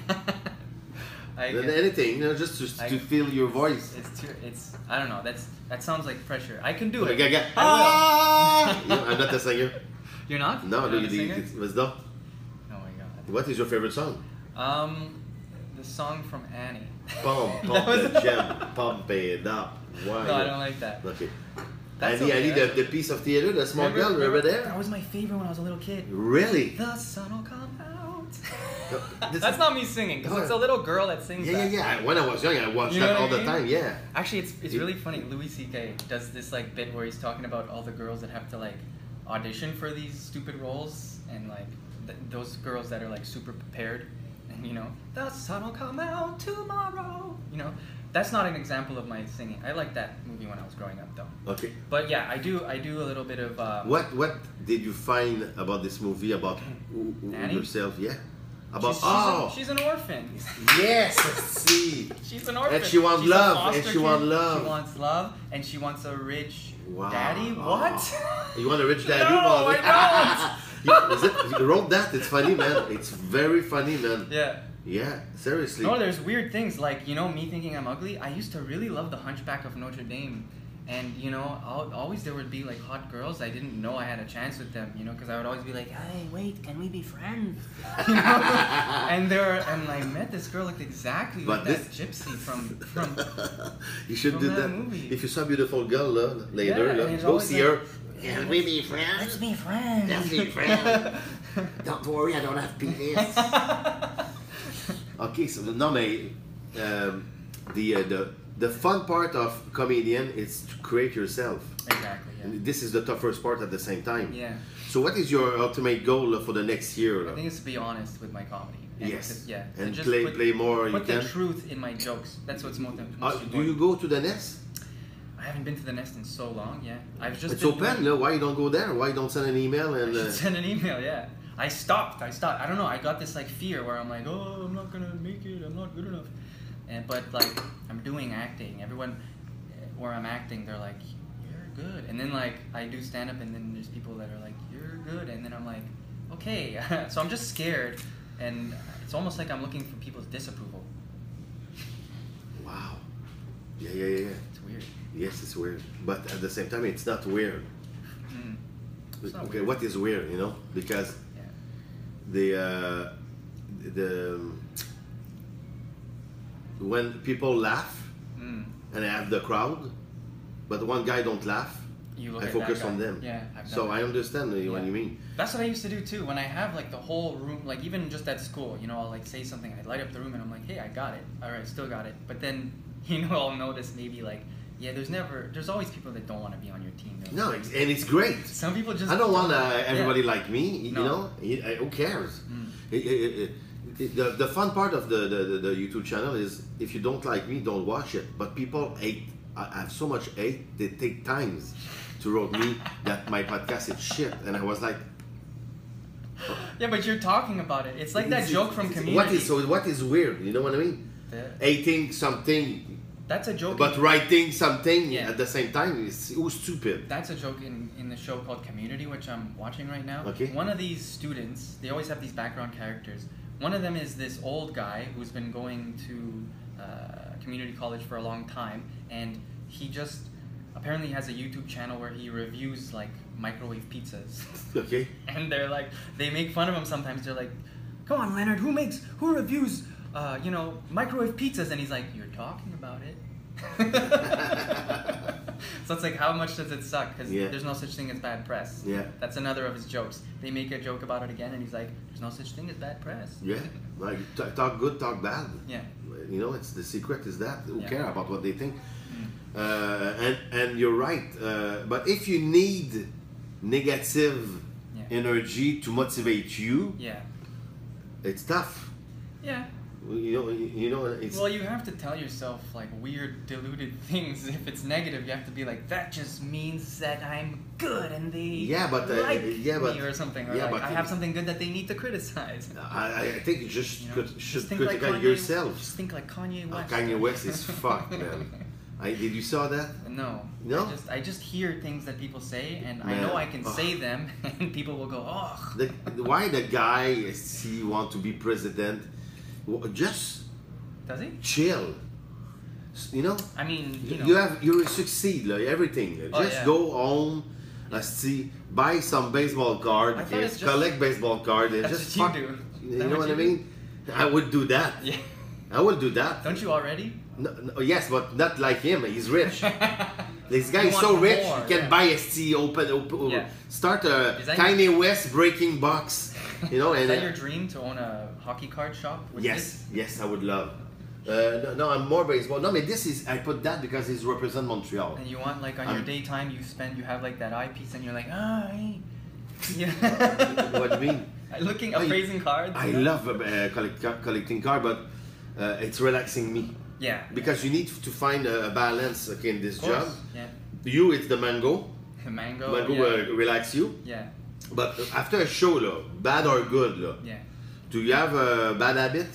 I Then guess- anything, you know, just to, I- to feel your voice. It's too. It's. I don't know. That's. That sounds like pressure. I can do Like, it. I get- I will. Ah! You know, I'm not a singer. You're not? No, You're no, not a you singer? it's, it's not. Oh my god. What is your favorite song? Um, the song from Annie. Pump, That pump was- the gem, pump it up. Why? No, I don't like that. Okay. That's Annie, okay, Annie, the, that's the okay. piece of theater, the small Remember- girl, remember That there? was my favorite when I was a little kid. Really? The sun will come out. This That's is- not me singing, because it's a little girl that sings Yeah, yeah, that. yeah. I- When I was young, I watched You know that what all I the mean? time. Yeah. Actually, it's it's It- really funny. Louis C K does this like bit where he's talking about all the girls that have to like audition for these stupid roles, and like th- those girls that are like super prepared, and you know, the sun will come out tomorrow. You know, that's not an example of my singing. I like that movie when I was growing up, though. Okay. But yeah, I do I do a little bit of um, What What did you find about this movie about w- w- Annie? yourself? Yeah. About She's, she's, oh a, she's an orphan. yes, I see. She's an orphan. And she wants She's a love, foster and she kid. wants love. She wants love, and she wants a rich Wow. daddy. What? You want a rich daddy? No, Molly? I You- Is it, you wrote that? It's funny, man. It's very funny, man. Yeah. Yeah, seriously. No, there's weird things like, you know, me thinking I'm ugly. I used to really love The Hunchback of Notre Dame, and you know, al- always there would be like hot girls. I didn't know I had a chance with them, you know, because I would always be like, hey, wait, can we be friends? You know? And there, and I met this girl looked exactly But like that gypsy from from. You should from do that that. movie. If you saw a beautiful girl uh, later, Yeah, and uh, it's go always see like- her. Can we be friends? Let's be friends. Let's be friends. Don't worry, I don't have penis. Okay, so no, mais um, the uh, the the fun part of comedian is to create yourself. Exactly. Yeah. And this is the toughest part at the same time. Yeah. So, what is your ultimate goal for the next year? I think it's to be honest with my comedy. And Yes. to- yeah. to And just play put, play more. You Put the can. truth in my jokes. That's what's most important. Uh, do you go to the nest? I haven't been to the nest in so long. Yeah. I've just. It's been open. doing- No? Why you don't go there? Why you don't send an email I and? should Uh, send an email. Yeah. I stopped. I stopped. I don't know. I got this like fear where I'm like, oh, I'm not gonna make it. I'm not good enough. And but like I'm doing acting. Everyone eh, where I'm acting, they're like, you're good. And then like I do stand up, and then there's people that are like, you're good. And then I'm like, okay. So I'm just scared, and it's almost like I'm looking for people's disapproval. wow. Yeah, yeah, yeah, yeah. It's weird. Yes, it's weird, but at the same time, it's not weird. Mm. It's not Okay, weird. what is weird? You know, because Yeah. the uh, the when people laugh Mm. and I have the crowd, but one guy don't laugh, You look I at focus that guy. on them. Yeah. I've So done I that. understand what Yeah. you mean. That's what I used to do too. When I have like the whole room, like even just at school, you know, I'll like say something, I light up the room, and I'm like, hey, I got it. All right, still got it. But then, you know, I'll notice maybe like, yeah, there's never, there's always people that don't want to be on your team. They're No, like- it's, and it's great. some people just. I don't want uh, Yeah. everybody like me. You No. know, It- uh, who cares? Mm. It- it- it- it- the, the fun part of the, the, the, the YouTube channel is if you don't like me, don't watch it. But people hate. I I have so much hate. They take times to wrote me that my podcast is shit, and I was like, Yeah, but you're talking about it. It's like that It's- joke from it's- Community. What is so? What is weird? You know what I mean? The- Hating something, that's a joke. but writing something Yeah. at the same time is who's stupid. That's a joke in, in the show called Community, which I'm watching right now. Okay. One of these students, they always have these background characters. One of them is this old guy who's been going to uh, community college for a long time, and he just apparently has a YouTube channel where he reviews like microwave pizzas. Okay. And they're like, they make fun of him sometimes. They're like, come on, Leonard, who makes, who reviews, uh, you know, microwave pizzas? And he's like, you're talking about it. So it's like, how much does it suck? Because Yeah. there's no such thing as bad press. Yeah. That's another of his jokes. They make a joke about it again, and he's like, there's no such thing as bad press. Yeah. Like t- talk good, talk bad. Yeah. You know, it's the secret is that who Yeah. care about what they think. Mm. Uh, and and you're right. Uh, but if you need negative Yeah. energy to motivate you, Yeah. it's tough. Yeah. You know, you know, it's Well, you have to tell yourself like weird, deluded things. If it's negative, you have to be like, that just means that I'm good and they Yeah, but, uh, like yeah, but- me or something. Or yeah, like, but I it- have something good that they need to criticize. I, I think you just You know, could, just should think like criticize Kanye- yourself. Just think like Kanye Oh, West. Kanye West is fucked, man. I did you saw that? No. No? I just I just hear things that people say, and I Man. know I can Ugh. say them, and people will go, oh. The, why the guy is he want to be president? Well, just Does he? chill. S- You know, I mean, you know. you have you succeed like everything. Oh, Just yeah. go home. Let's see. Buy some baseball card. I thought Okay? it's just- Collect baseball card and That's just what fuck. you do. You Is that know what what I you mean? I would do that. Yeah. I would do that. Don't you already? No, no, yes, but not like him. He's rich. This guy You is want so rich, more, you can yeah. buy a C, open, open Yeah. start a Is that Kanye West breaking box, you know. Is and that uh, your dream to own a hockey card shop? With Yes, this? yes, I would love. Uh, no, no, I'm more baseball. No, but this is I put that because it's represent Montreal. And you want like on I'm- your daytime you spend you have like that eyepiece and you're like ah hey. Yeah. What do you mean? Looking I- appraising cards. I you know? love uh, collect, collecting card, but uh, it's relaxing me Yeah. because you need to find a balance. Okay, in this Of course. job, Yeah. you it's the mango. The mango. mango yeah. uh, relax you. yeah. But after a show, lo, bad or good, lo, Yeah. do you have a bad habit?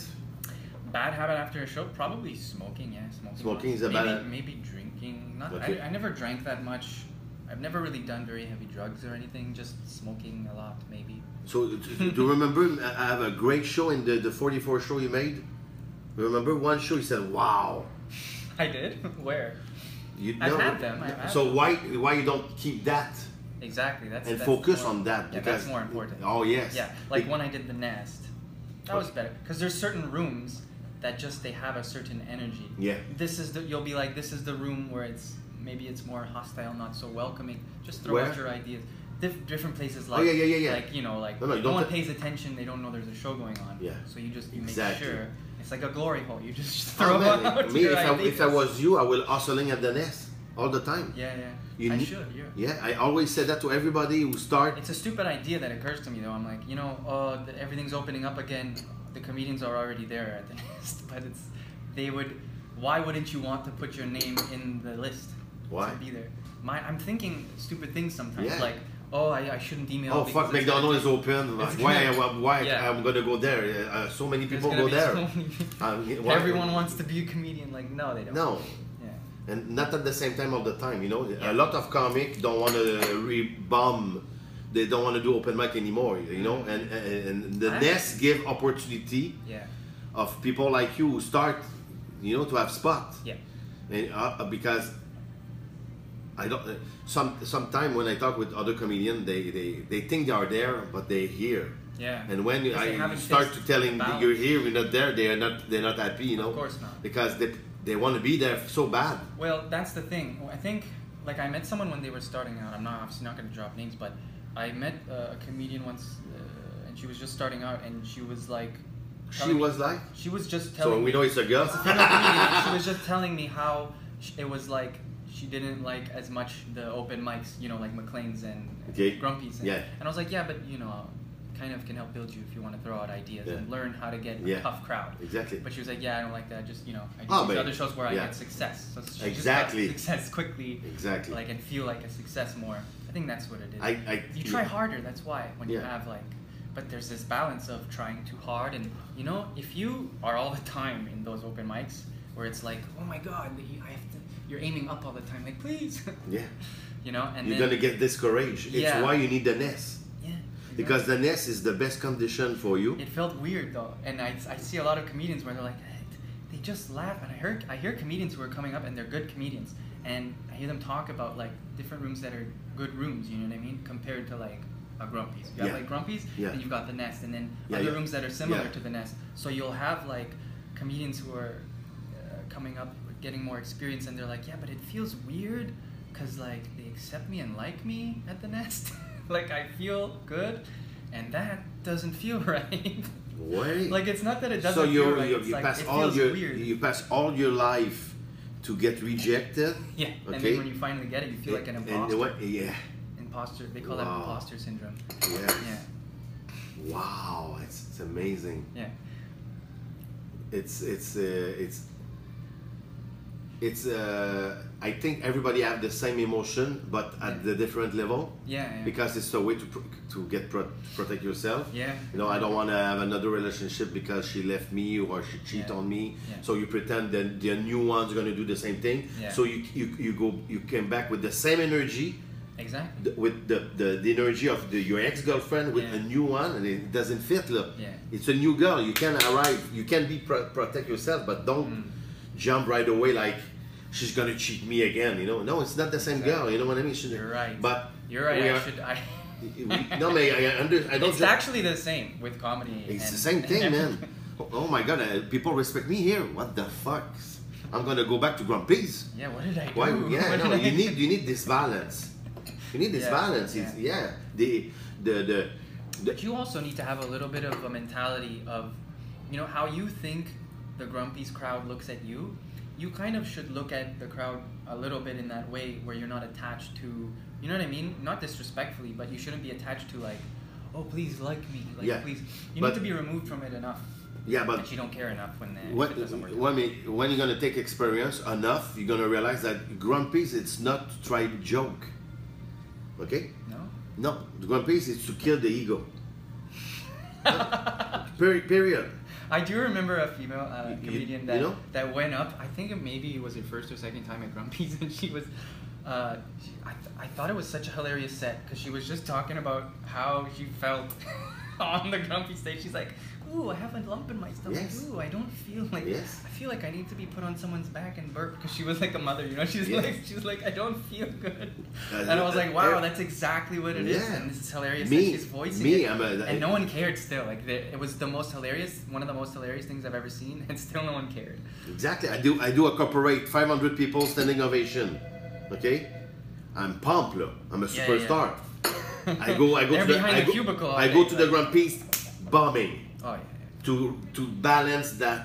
Bad habit after a show? Probably smoking. Yeah, smoking. Smoking is a maybe, bad habit. Maybe drinking. Not. Okay. I, I never drank that much. I've never really done very heavy drugs or anything. Just smoking a lot, maybe. So do do you remember? I have a great show in the the forty-four show you made. You remember one show? You said, "Wow." I did. Where? You I've know- had them, I've had so them. why why you don't keep that Exactly. That's and that's focus more- on that? Yeah, because that's more important. Oh yes. Yeah, like Be- when I did the nest, that was better because there's certain rooms that just they have a certain energy. Yeah. This is the you'll be like this is the room where it's maybe it's more hostile, not so welcoming. Just throw Where? out your ideas. Dif- different places like Oh, yeah, yeah, yeah, yeah. like you know like No, no, you no don't one ta- pays attention. They don't know there's a show going on. Yeah. So you just you Exactly. make sure it's like a glory hole. You just Oh, throw man, out me, your if I, ideas. if I was you, I will hustling at the nest all the time. yeah yeah You I need- should yeah. Yeah, I always say that to everybody who start. It's a stupid idea that occurs to me though. I'm like, you know, oh, the, everything's opening up again. The comedians are already there at the nest, but it's they would. Why wouldn't you want to put your name in the list? Why? To be there. My, I'm thinking stupid things sometimes. Yeah. Like, oh, I, I shouldn't email. Oh because fuck! it's McDonald's is gonna open. it's Why? gonna- Why? why Yeah. I'm gonna go there? Uh, so many there's people gonna go be there. so many people. Um, why- Everyone wants to be a comedian. Like, no, they don't. No, Yeah. and not at the same time all the time. You know, Yeah. a lot of comic don't want to re-bomb. They don't want to do open mic anymore. You know, and and, and the I- nest give opportunity Yeah. of people like you who start, you know, to have spot. Yeah. And, uh, because I don't. Uh, some sometime when I talk with other comedians, they, they, they think they are there, but they're here. Yeah. And when Because they I haven't start to fixed telling the that you're here, we're not there, they are not. They're not happy. You know. Of course not. Because they they want to be there so bad. Well, that's the thing. I think, like, I met someone when they were starting out. I'm not obviously not going to drop names, but I met uh, a comedian once, uh, and she was just starting out, and she was like, She telling me- was like. she was just So telling we me, know it's a girl. it's a female comedian. She was just telling me how sh- it was like she didn't like as much the open mics, you know, like McLean's and Okay. Grumpy's. And, Yeah. and I was like, yeah, but you know, kind of can help build you if you want to throw out ideas Yeah. and learn how to get Yeah. a tough crowd. Exactly. But she was like, yeah, I don't like that. Just, you know, I do Oh, these but- other shows where I yeah. get success. So she Exactly. just got success quickly, Exactly. like, and feel like a success more. I think that's what it is. I, I, you try harder, that's why. When you Yeah. have, like, but there's this balance of trying too hard. And, you know, if you are all the time in those open mics where it's like, oh my God, you- I have to, you're aiming up all the time, like, please. Yeah. You know, and You're then, gonna get discouraged. It's Yeah. why you need the nest. yeah, Because the nest is the best condition for you. it felt weird though, and I, I see a lot of comedians where they're like, they just laugh, and I heard I hear comedians who are coming up and they're good comedians, and I hear them talk about like different rooms that are good rooms, you know what I mean, compared to like a Grumpy's. You have Yeah. like Grumpy's, Yeah. and you've got the Nest, and then Yeah, other yeah. rooms that are similar Yeah. to the Nest. So you'll have like comedians who are uh, coming up, getting more experience, and they're like, yeah, but it feels weird, cause like they accept me and like me at the Nest, like I feel good. And that doesn't feel right. Wait. Like it's not that it doesn't so you feel right. you, It's you like, pass it all feels your weird. you pass all your life to get rejected. Yeah. And Okay. then when you finally get it, you feel like an And imposter. what- yeah. Imposter. They call Wow. that imposter syndrome. Yeah. Yeah. Wow, it's, it's amazing. Yeah. It's it's uh, it's it's uh, I think everybody have the same emotion, but at Yeah. the different level. Yeah. Yeah. Because it's a way to pr- to get pro- protect yourself. yeah. You know, I don't want to have another relationship because she left me or she cheat Yeah. on me. Yeah. So you pretend that the new one's gonna do the same thing. Yeah. So you, you you go you came back with the same energy, Exactly. th- with the, the, the energy of the, your ex girlfriend with Yeah. a new one, and it doesn't fit. Look, Yeah. it's a new girl. You can arrive. You can be pro- protect yourself, but don't Mm. jump right away like she's gonna cheat me again. You know, no, it's not the same Exactly. girl. You know what I mean? She- You're right. But You're right. we I are- should. I. we- no, man, I, I, under, I don't. It's ju- actually the same with comedy. It's and, the same thing, and man. everything. Oh, oh my god, uh, people respect me here. What the fuck? I'm gonna go back to Grumpy's. Yeah, what did I do? Why? Yeah, What no, did I you do? need you need this balance. You need this Yeah, balance. yeah. It's, yeah, the the the. the But you also need to have a little bit of a mentality of, you know, how you think the Grumpy's crowd looks at you. You kind of should look at the crowd a little bit in that way, where you're not attached to, you know what I mean? Not disrespectfully, but you shouldn't be attached to like, oh, please like me, like Yeah, please. You but- need to be removed from it enough. Yeah, but That you don't care enough when, the, When, if it doesn't work. when, we- when you're gonna take experience enough, you're gonna realize that Grumpy's it's not to try to joke. Okay? No? No, the Grumpy's is to kill the ego. Period. Period. I do remember a female uh, You- comedian you that know? that went up. I think it maybe it was her first or second time at Grumpy's, and she was. Uh, she, I, th- I thought it was such a hilarious set because she was just talking about how she felt on the Grumpy stage. She's like, "Ooh, I have a lump in my stomach. Yes. Ooh, I don't feel like. Yes. I feel like I need to be put on someone's back and burp." Because she was like a mother, you know. She's Yes. like, she's like, "I don't feel good," Uh, and I was like, "Wow, uh, that's exactly what it is." yeah. And this is hilarious. Me- that she's voicing me, it, I'm a- and no one cared still. Like the, it was the most hilarious, one of the most hilarious things I've ever seen, and still no one cared. Exactly. I do. I do a corporate five hundred people standing ovation. Okay. I'm pumped. Look. I'm a Yeah, superstar. yeah. I go. I go They're to the. behind I the go, cubicle all I day, go to the like- Grumpy's bombing Oh yeah. to to balance that.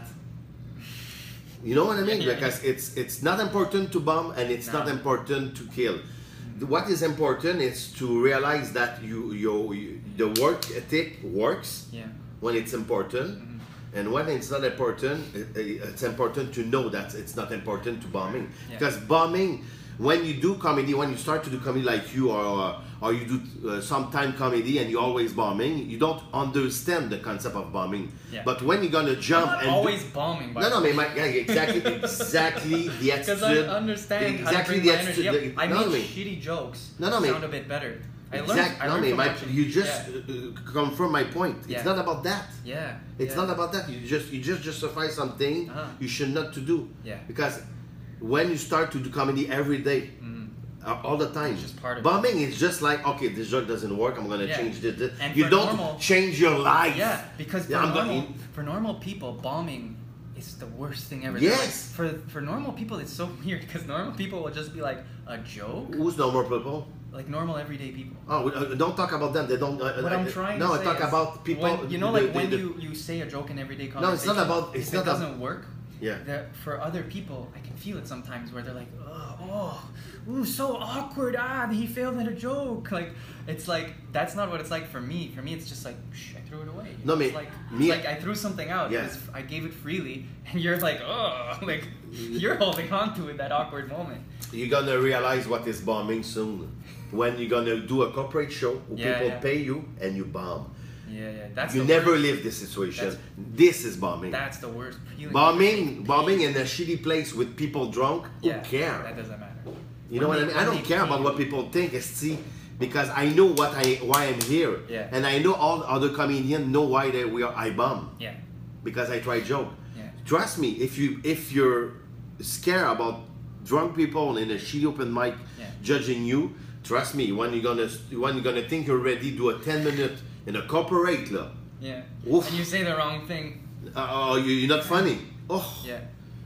You know what I mean? Yeah, yeah, Because it's it's not important to bomb and it's not No. important to kill. What is important is to realize that you your you, the work ethic works Yeah. when it's important, Mm-hmm. and when it's not important, it, it- it's important to know that it's not important to bombing. Yeah. Because bombing, when you do comedy, when you start to do comedy like you or uh, or you do uh, sometime comedy and you're always bombing, you don't understand the concept of bombing. Yeah. But when you're gonna jump Not and always do, bombing, by no, no, the way. man, my, yeah, exactly, exactly the Because I attitude. understand exactly how to bring the my energy attitude. up. the- I no, make man. shitty jokes No, no, man. sound a bit better. I learned, Exact- I no, learned man, from my- watching. you just yeah. uh, uh, confirm my point. It's Yeah. not about that. Yeah. It's yeah. not about that. You just you just justify something Uh-huh. you should not to do. Yeah. Because when you start to do comedy every day, Mhm. uh, all the time, It's just part of it. bombing is just like, okay, this joke doesn't work. I'm gonna Yeah. change this. this. And You for don't normal- change your life. Yeah, because for, Yeah, I'm normal, gonna- for normal people, bombing is the worst thing ever. Yes. They're like- for for normal people, it's so weird because normal people will just be like a joke, Who's no more people? like normal everyday people. Oh, we- uh, don't talk about them. They don't. Uh, What uh, I'm trying no, to I say talk is about people. when, you know, the- like the- when the- you, you say a joke in everyday No, it's not conversation. about- it's if not it ab- doesn't work. Yeah. That for other people, I can feel it sometimes where they're like, oh, oh, ooh, so awkward. Ah, he failed at a joke. Like it's like that's not what it's like for me. For me, it's just like Shh, I threw it away. No, it's me- like me- it's like I threw something out. Yeah. It was, I gave it freely, and you're like, oh, like you're holding on to it that awkward moment. You're gonna realize what is bombing soon. When you're gonna do a corporate show where Yeah, people yeah. pay you and you bomb. Yeah, yeah. That's You the never worst. live this situation. That's- This is bombing. That's the worst feeling. Bombing, bombing in a shitty place with people drunk. Who Yeah, care? That doesn't matter. You know When what I they- mean? I when don't they care pay about you. what people think. See, because I know what I why I'm here, Yeah. and I know all other comedians know why they we are. I bomb Yeah. because I try joke. Yeah. Trust me, if you if you're scared about drunk people in a shitty open mic Yeah. judging you, trust me, when you're gonna when you're gonna think you're ready, do a ten minute in a corporate law. Yeah. Oof. And you say the wrong thing. Oh, you, you're not funny. Oh, Yeah.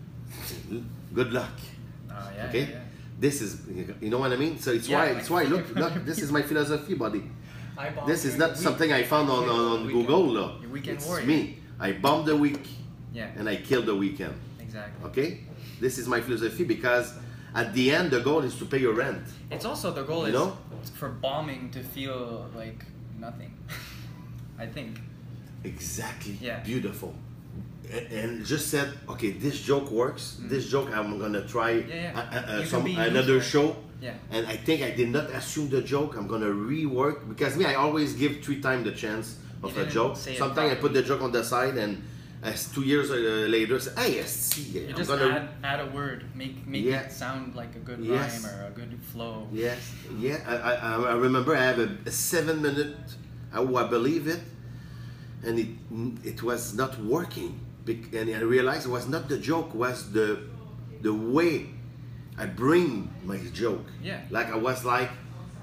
good luck. Oh yeah. Okay, Yeah, yeah. this is you know what I mean. So it's Yeah, why like- it's why look look. This is my philosophy, buddy. I bomb This is during not the week. something I found on, Yeah, on, on weekend. Google. No. Your weekend It's warrior. me. I bomb the week Yeah. and I kill the weekend. Exactly. Okay? This is my philosophy because at the end the goal is to pay your rent. It's also the goal You is know? for bombing to feel like nothing. I think. Exactly. Yeah. Beautiful. And, and just said, okay, this joke works. This joke I'm gonna try Mm. Yeah, yeah. uh, uh, uh, You can some be another neutral. show. Yeah. And I think I did not assume the joke. I'm gonna rework because me, I always give three times the chance of You a didn't joke. say it Sometimes I put properly. the joke on the side, and as two years uh, later, say, "Hey, yes, see, You I'm just gonna." add, add a word, make make Yeah. it sound like a good Yes. rhyme or a good flow. Yes, yeah. I, I, I remember I have a, a seven minute. I, I believe it, and it it was not working. Bec- And I realized it was not the joke, was the the way I bring my joke. Yeah. Like I was like,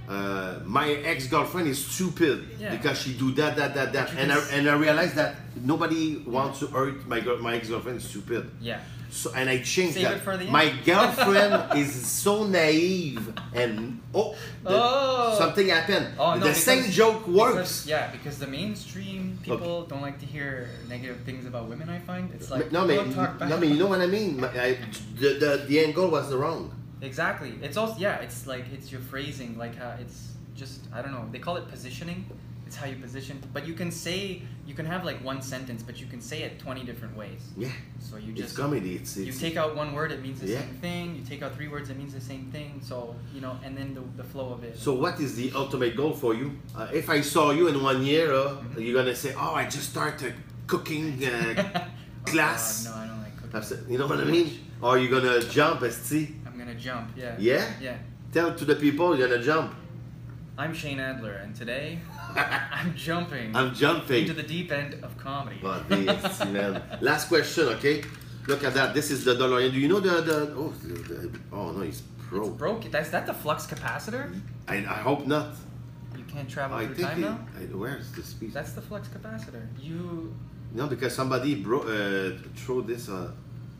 uh, my ex-girlfriend is stupid Yeah. because she do that, that, that, that, and I, and I realized that nobody wants to hurt my girl, my ex-girlfriend is stupid. Yeah. So and I changed Save that. it for the end. My girlfriend is so naive and oh, the, Oh. something happened. Oh, no, the because- same joke works. Because, yeah, because the mainstream people don't like to hear negative things about women. I find it's like no, don't man, talk bad no, man, you know what I mean. I, the, the the angle was wrong. Exactly. It's also yeah. It's like it's your phrasing. Like how it's just I don't know. They call it positioning. It's how you position. But you can say you can have like one sentence, but you can say it twenty different ways. Yeah. So you It's just comedy. It's, you it's take out one word, it means the Yeah. same thing. You take out three words, it means the same thing. So you know, and then the, the flow of it. So what is the ultimate goal for you? Uh, if I saw you in one year, uh, Mm-hmm. you're gonna say, "Oh, I just started cooking uh, Oh, class." God, no, I don't like cooking. That's it. You know what I mean? Or you're gonna jump, Esti? I'm gonna jump. Yeah. Yeah? Yeah. Tell to the people you're gonna jump. I'm Shane Adler, and today I'm jumping I'm jumping. into the deep end of comedy. Oh, this, man. Last question, okay? Look at that. This is the DeLorean. Do you know the the? Oh, the, the, oh no, it's broke. It's broke. That's that the flux capacitor? I, I hope not. You can't travel I through think time it, now. I, where's this piece? That's the flux capacitor. You No, because somebody bro- uh, threw this uh,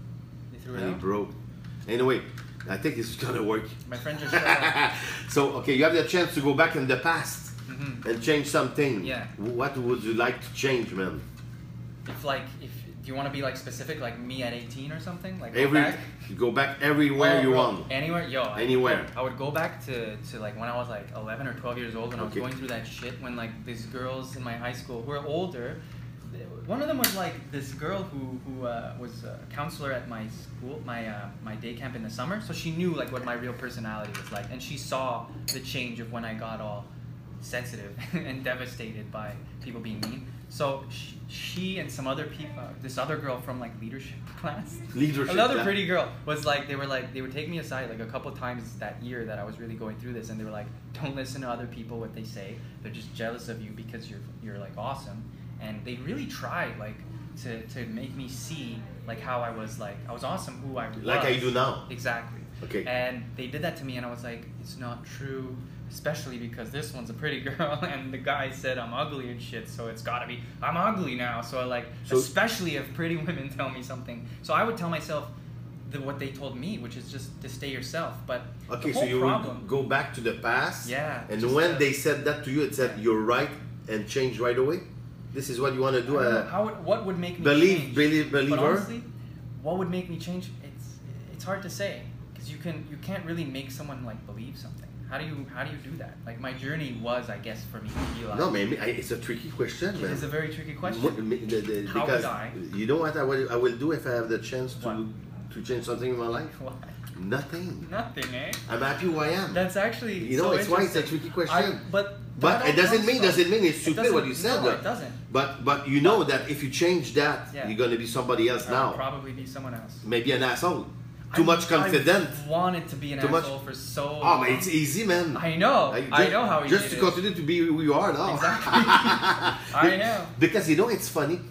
you threw it and it out. broke. Anyway, I think it's gonna work. My friend just showed up. So okay, you have the chance to go back in the past Mhm. and change something. Yeah. What would you like to change, man? If like if do you want to be like specific, like me at eighteen or something? Like go Every back? you go back everywhere Oh, you bro, want. Anywhere, yo. I- Anywhere. I would go back to, to like when I was like eleven or twelve years old, and I was Okay. going through that shit when like these girls in my high school who are older. One of them was like this girl who who uh, was a counselor at my school, my uh, my day camp in the summer. So she knew like what my real personality was like, and she saw the change of when I got all sensitive and devastated by people being mean. So she, she and some other people, uh, this other girl from like leadership class, Leadership. another yeah. pretty girl was like, they were like, they would take me aside like a couple times that year that I was really going through this, and they were like, don't listen to other people what they say. They're just jealous of you because you're you're like awesome, and they really tried like to to make me see like how I was like I was awesome, who I was. Like I do now. Exactly. Okay. And they did that to me, and I was like, it's not true. Especially because this one's a pretty girl, and the guy said I'm ugly and shit, so it's gotta be I'm ugly now. So like, So- especially if pretty women tell me something, so I would tell myself the, what they told me, which is just to stay yourself. But Okay, the so whole you problem, will go back to the past. Yeah, And just when to- they said that to you, it said Yeah. you're right and change right away. This is what you want to I do. don't know, Uh, how would, what would make me believe, change? believe, But believer. honestly, what would make me change? It's it's hard to say because you can you can't really make someone like believe something. How do you how do you do that? Like my journey was, I guess, for me to realize. No, man, I- it's a tricky question, It man. is a very tricky question. What- me- the- the- How because would I? you know what I will, I will do if I have the chance to What? to change something in my life? Why? Nothing. Nothing, eh? I'm happy who I am. That's actually You know, so it's why it's a interesting. tricky question. I, but But that it all doesn't comes mean from- doesn't mean it's it stupid what doesn't- you said. No, though. it doesn't. But but you know that if you change that, Yeah. you're gonna be somebody else I would now. probably be someone else. Maybe an asshole. Too I- much confident. I've wanted to be an Too much- asshole for so long. Oh, man, it's easy, man. I know. Like, I ju- know how easy Just it to is. continue to be who you are now. Exactly. I know. Because you know it's funny.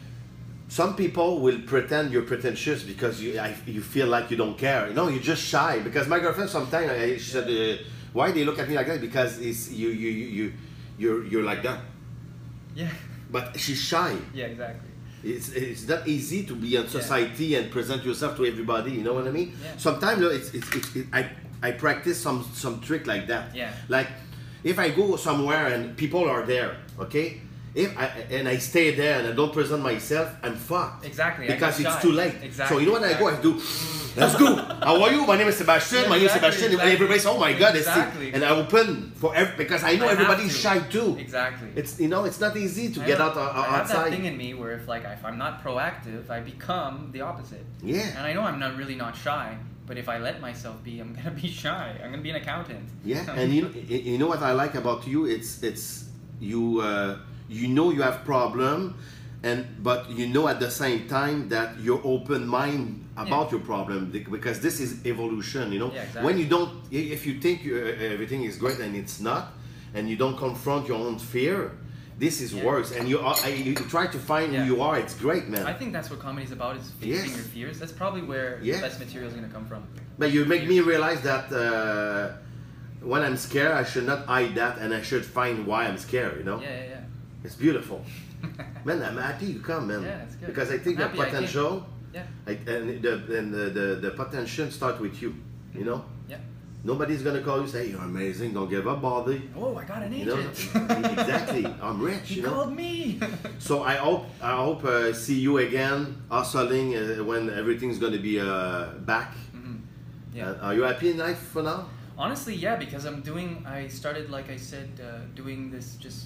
Some people will pretend you're pretentious because you I, you feel like you don't care. No, you're just shy. Because my girlfriend sometimes I, she said, uh, "Why they look at me like that?" Because it's you you you you you're you're like that. Yeah. But she's shy. Yeah, exactly. It's it's not easy to be in society and present yourself to everybody. You know what I mean? Yeah. Sometimes you know, it's, it's, it's it, I I practice some some trick like that. Yeah. Like if I go somewhere and people are there, okay. If I and I stay there and I don't present myself, I'm fucked. Exactly, I Because get it's shy. too late. Exactly, So you know what I go? I exactly. do. Let's go. How are you? My name is Sebastian. Yeah, My name is exactly, Sebastian. exactly. Everybody says, "Oh my God!" it's- Exactly. And I open for every, because I know I have everybody's to. shy too. Exactly. It's you know it's not easy to I get know. out uh, I have outside. that thing in me where if like if I'm not proactive, I become the opposite. Yeah. And I know I'm not really not shy, but if I let myself be, I'm gonna be shy. I'm gonna be an accountant. Yeah, and you you know what I like about you? It's it's you uh, you know you have problem, and but you know at the same time that you're open mind about Yeah. your problem because this is evolution. You know, Yeah, exactly. when you don't, if you think you, uh, everything is great and it's not, and you don't confront your own fear, this is Yeah. worse. And you are, you try to find Yeah. who you are. It's great, man. I think that's what comedy is about: is facing Yes. your fears. That's probably where Yeah. the best material is gonna come from. But you make me realize that uh, when I'm scared, I should not hide that, and I should find why I'm scared. You know. Yeah, yeah, yeah. It's beautiful. Man, I'm happy you come, man. Yeah, it's good. Because I think I'm the happy I potential, Yeah. I, and, the, and the, the, the potential start with you, you know? Yeah. Nobody's going to call you say, you're amazing, don't give up, Baldy. Oh, I got an You know? agent. Exactly. I'm rich, He you know? called me. So I hope I hope uh, see you again, hustling uh, when everything's going to be uh, back. Mm-hmm. Yeah. Uh, are you happy in life for now? Honestly, yeah, because I'm doing, I started, like I said, uh, doing this just,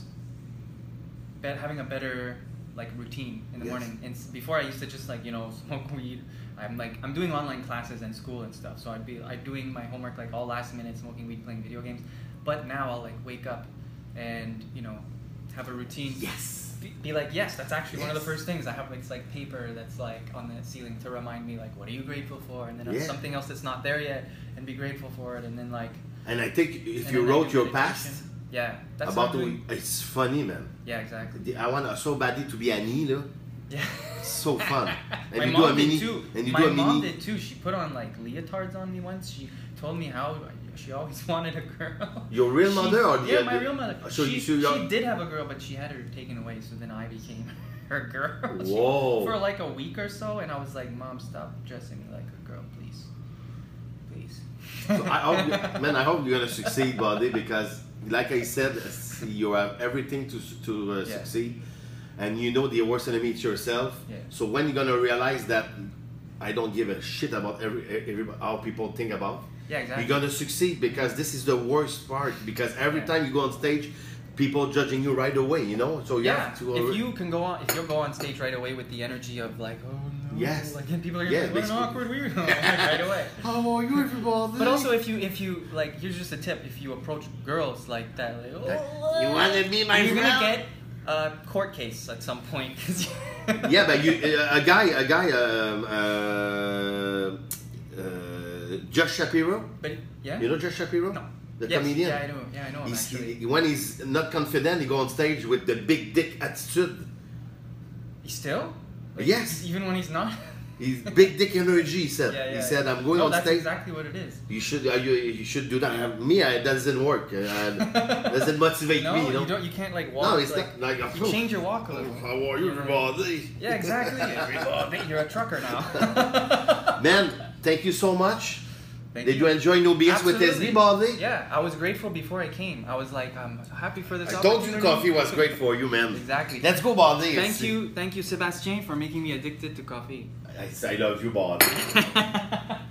be- having a better, like, routine in the Yes. morning. And s- before I used to just, like, you know, smoke weed. I'm, like, I'm doing online classes and school and stuff. So I'd be, I'm doing my homework, like, all last minute, smoking weed, playing video games. But now I'll, like, wake up and, you know, have a routine. Yes. Be, be like, yes, that's actually one of the Yes. first things. I have, like, it's like paper that's, like, on the ceiling to remind me, like, what are you grateful for? And then Yeah. something else that's not there yet and be grateful for it. And then, like, And I think if and you then I wrote do your meditation. past Yeah, that's about what I'm the, doing. it's funny, man. Yeah, exactly. I want so badly to be Annie, là. Yeah. So fun. And My you mom do a mini, did too. and you My do a mom mini. did too. She put on like leotards on me once. She told me how she always wanted a girl. Your real She- mother or the yeah, other- my real mother. So she, you- so you're- she did have a girl, but she had her taken away. So then I became her girl. She- Whoa. for like a week or so, and I was like, "Mom, stop dressing me like a girl, please, please." So I hope, you- man, I hope you're gonna succeed, buddy, because like I said, you have everything to to uh, Yeah. succeed, and you know the worst enemy is yourself. Yeah. So when you're gonna realize that I don't give a shit about every, every how people think about, Yeah, exactly. you're gonna succeed because this is the worst part. Because every Yeah. time you go on stage, people judging you right away. You know, so you Yeah, have to. if you can go on, if you'll go on stage right away with the energy of like, oh no, Yes. like and people are gonna Yeah, be like, what an basically. awkward weird, like, right away. How are you, everybody? But also, if you, if you like, here's just a tip: if you approach girls like that, like, oh, You wanna be my you're gonna friend? get a court case at some point. 'Cause Yeah, but you, uh, a guy, a guy, um, uh, uh, Josh Shapiro. But yeah, You know Josh Shapiro? No. The Yes, comedian. Yeah, I know. Yeah, I know him He's, actually. he, when he's not confident, he go on stage with the big dick attitude. He still? Like, Yes. Even when he's not. He's big dick energy. He said. Yeah, yeah. He said, "I'm going no, on that's stage." exactly what it is. You should, uh, you, you should do that. Uh, me, I, that doesn't work. Uh, doesn't motivate no, me. You know. you don't. You can't like walk. No, it's like, not like a you change your walk a little. How are you, everybody? Yeah, exactly. Everybody, you're a trucker now. Man, thank you so much. Thank Did you enjoy No B S with Absolutely. Esli, Baldy? Yeah, I was grateful before I came. I was like, I'm happy for this I told opportunity. you coffee was great for you, man. Exactly. Let's go, Baldy. Thank you, thank you, Sebastien, for making me addicted to coffee. I, I love you, Baldy.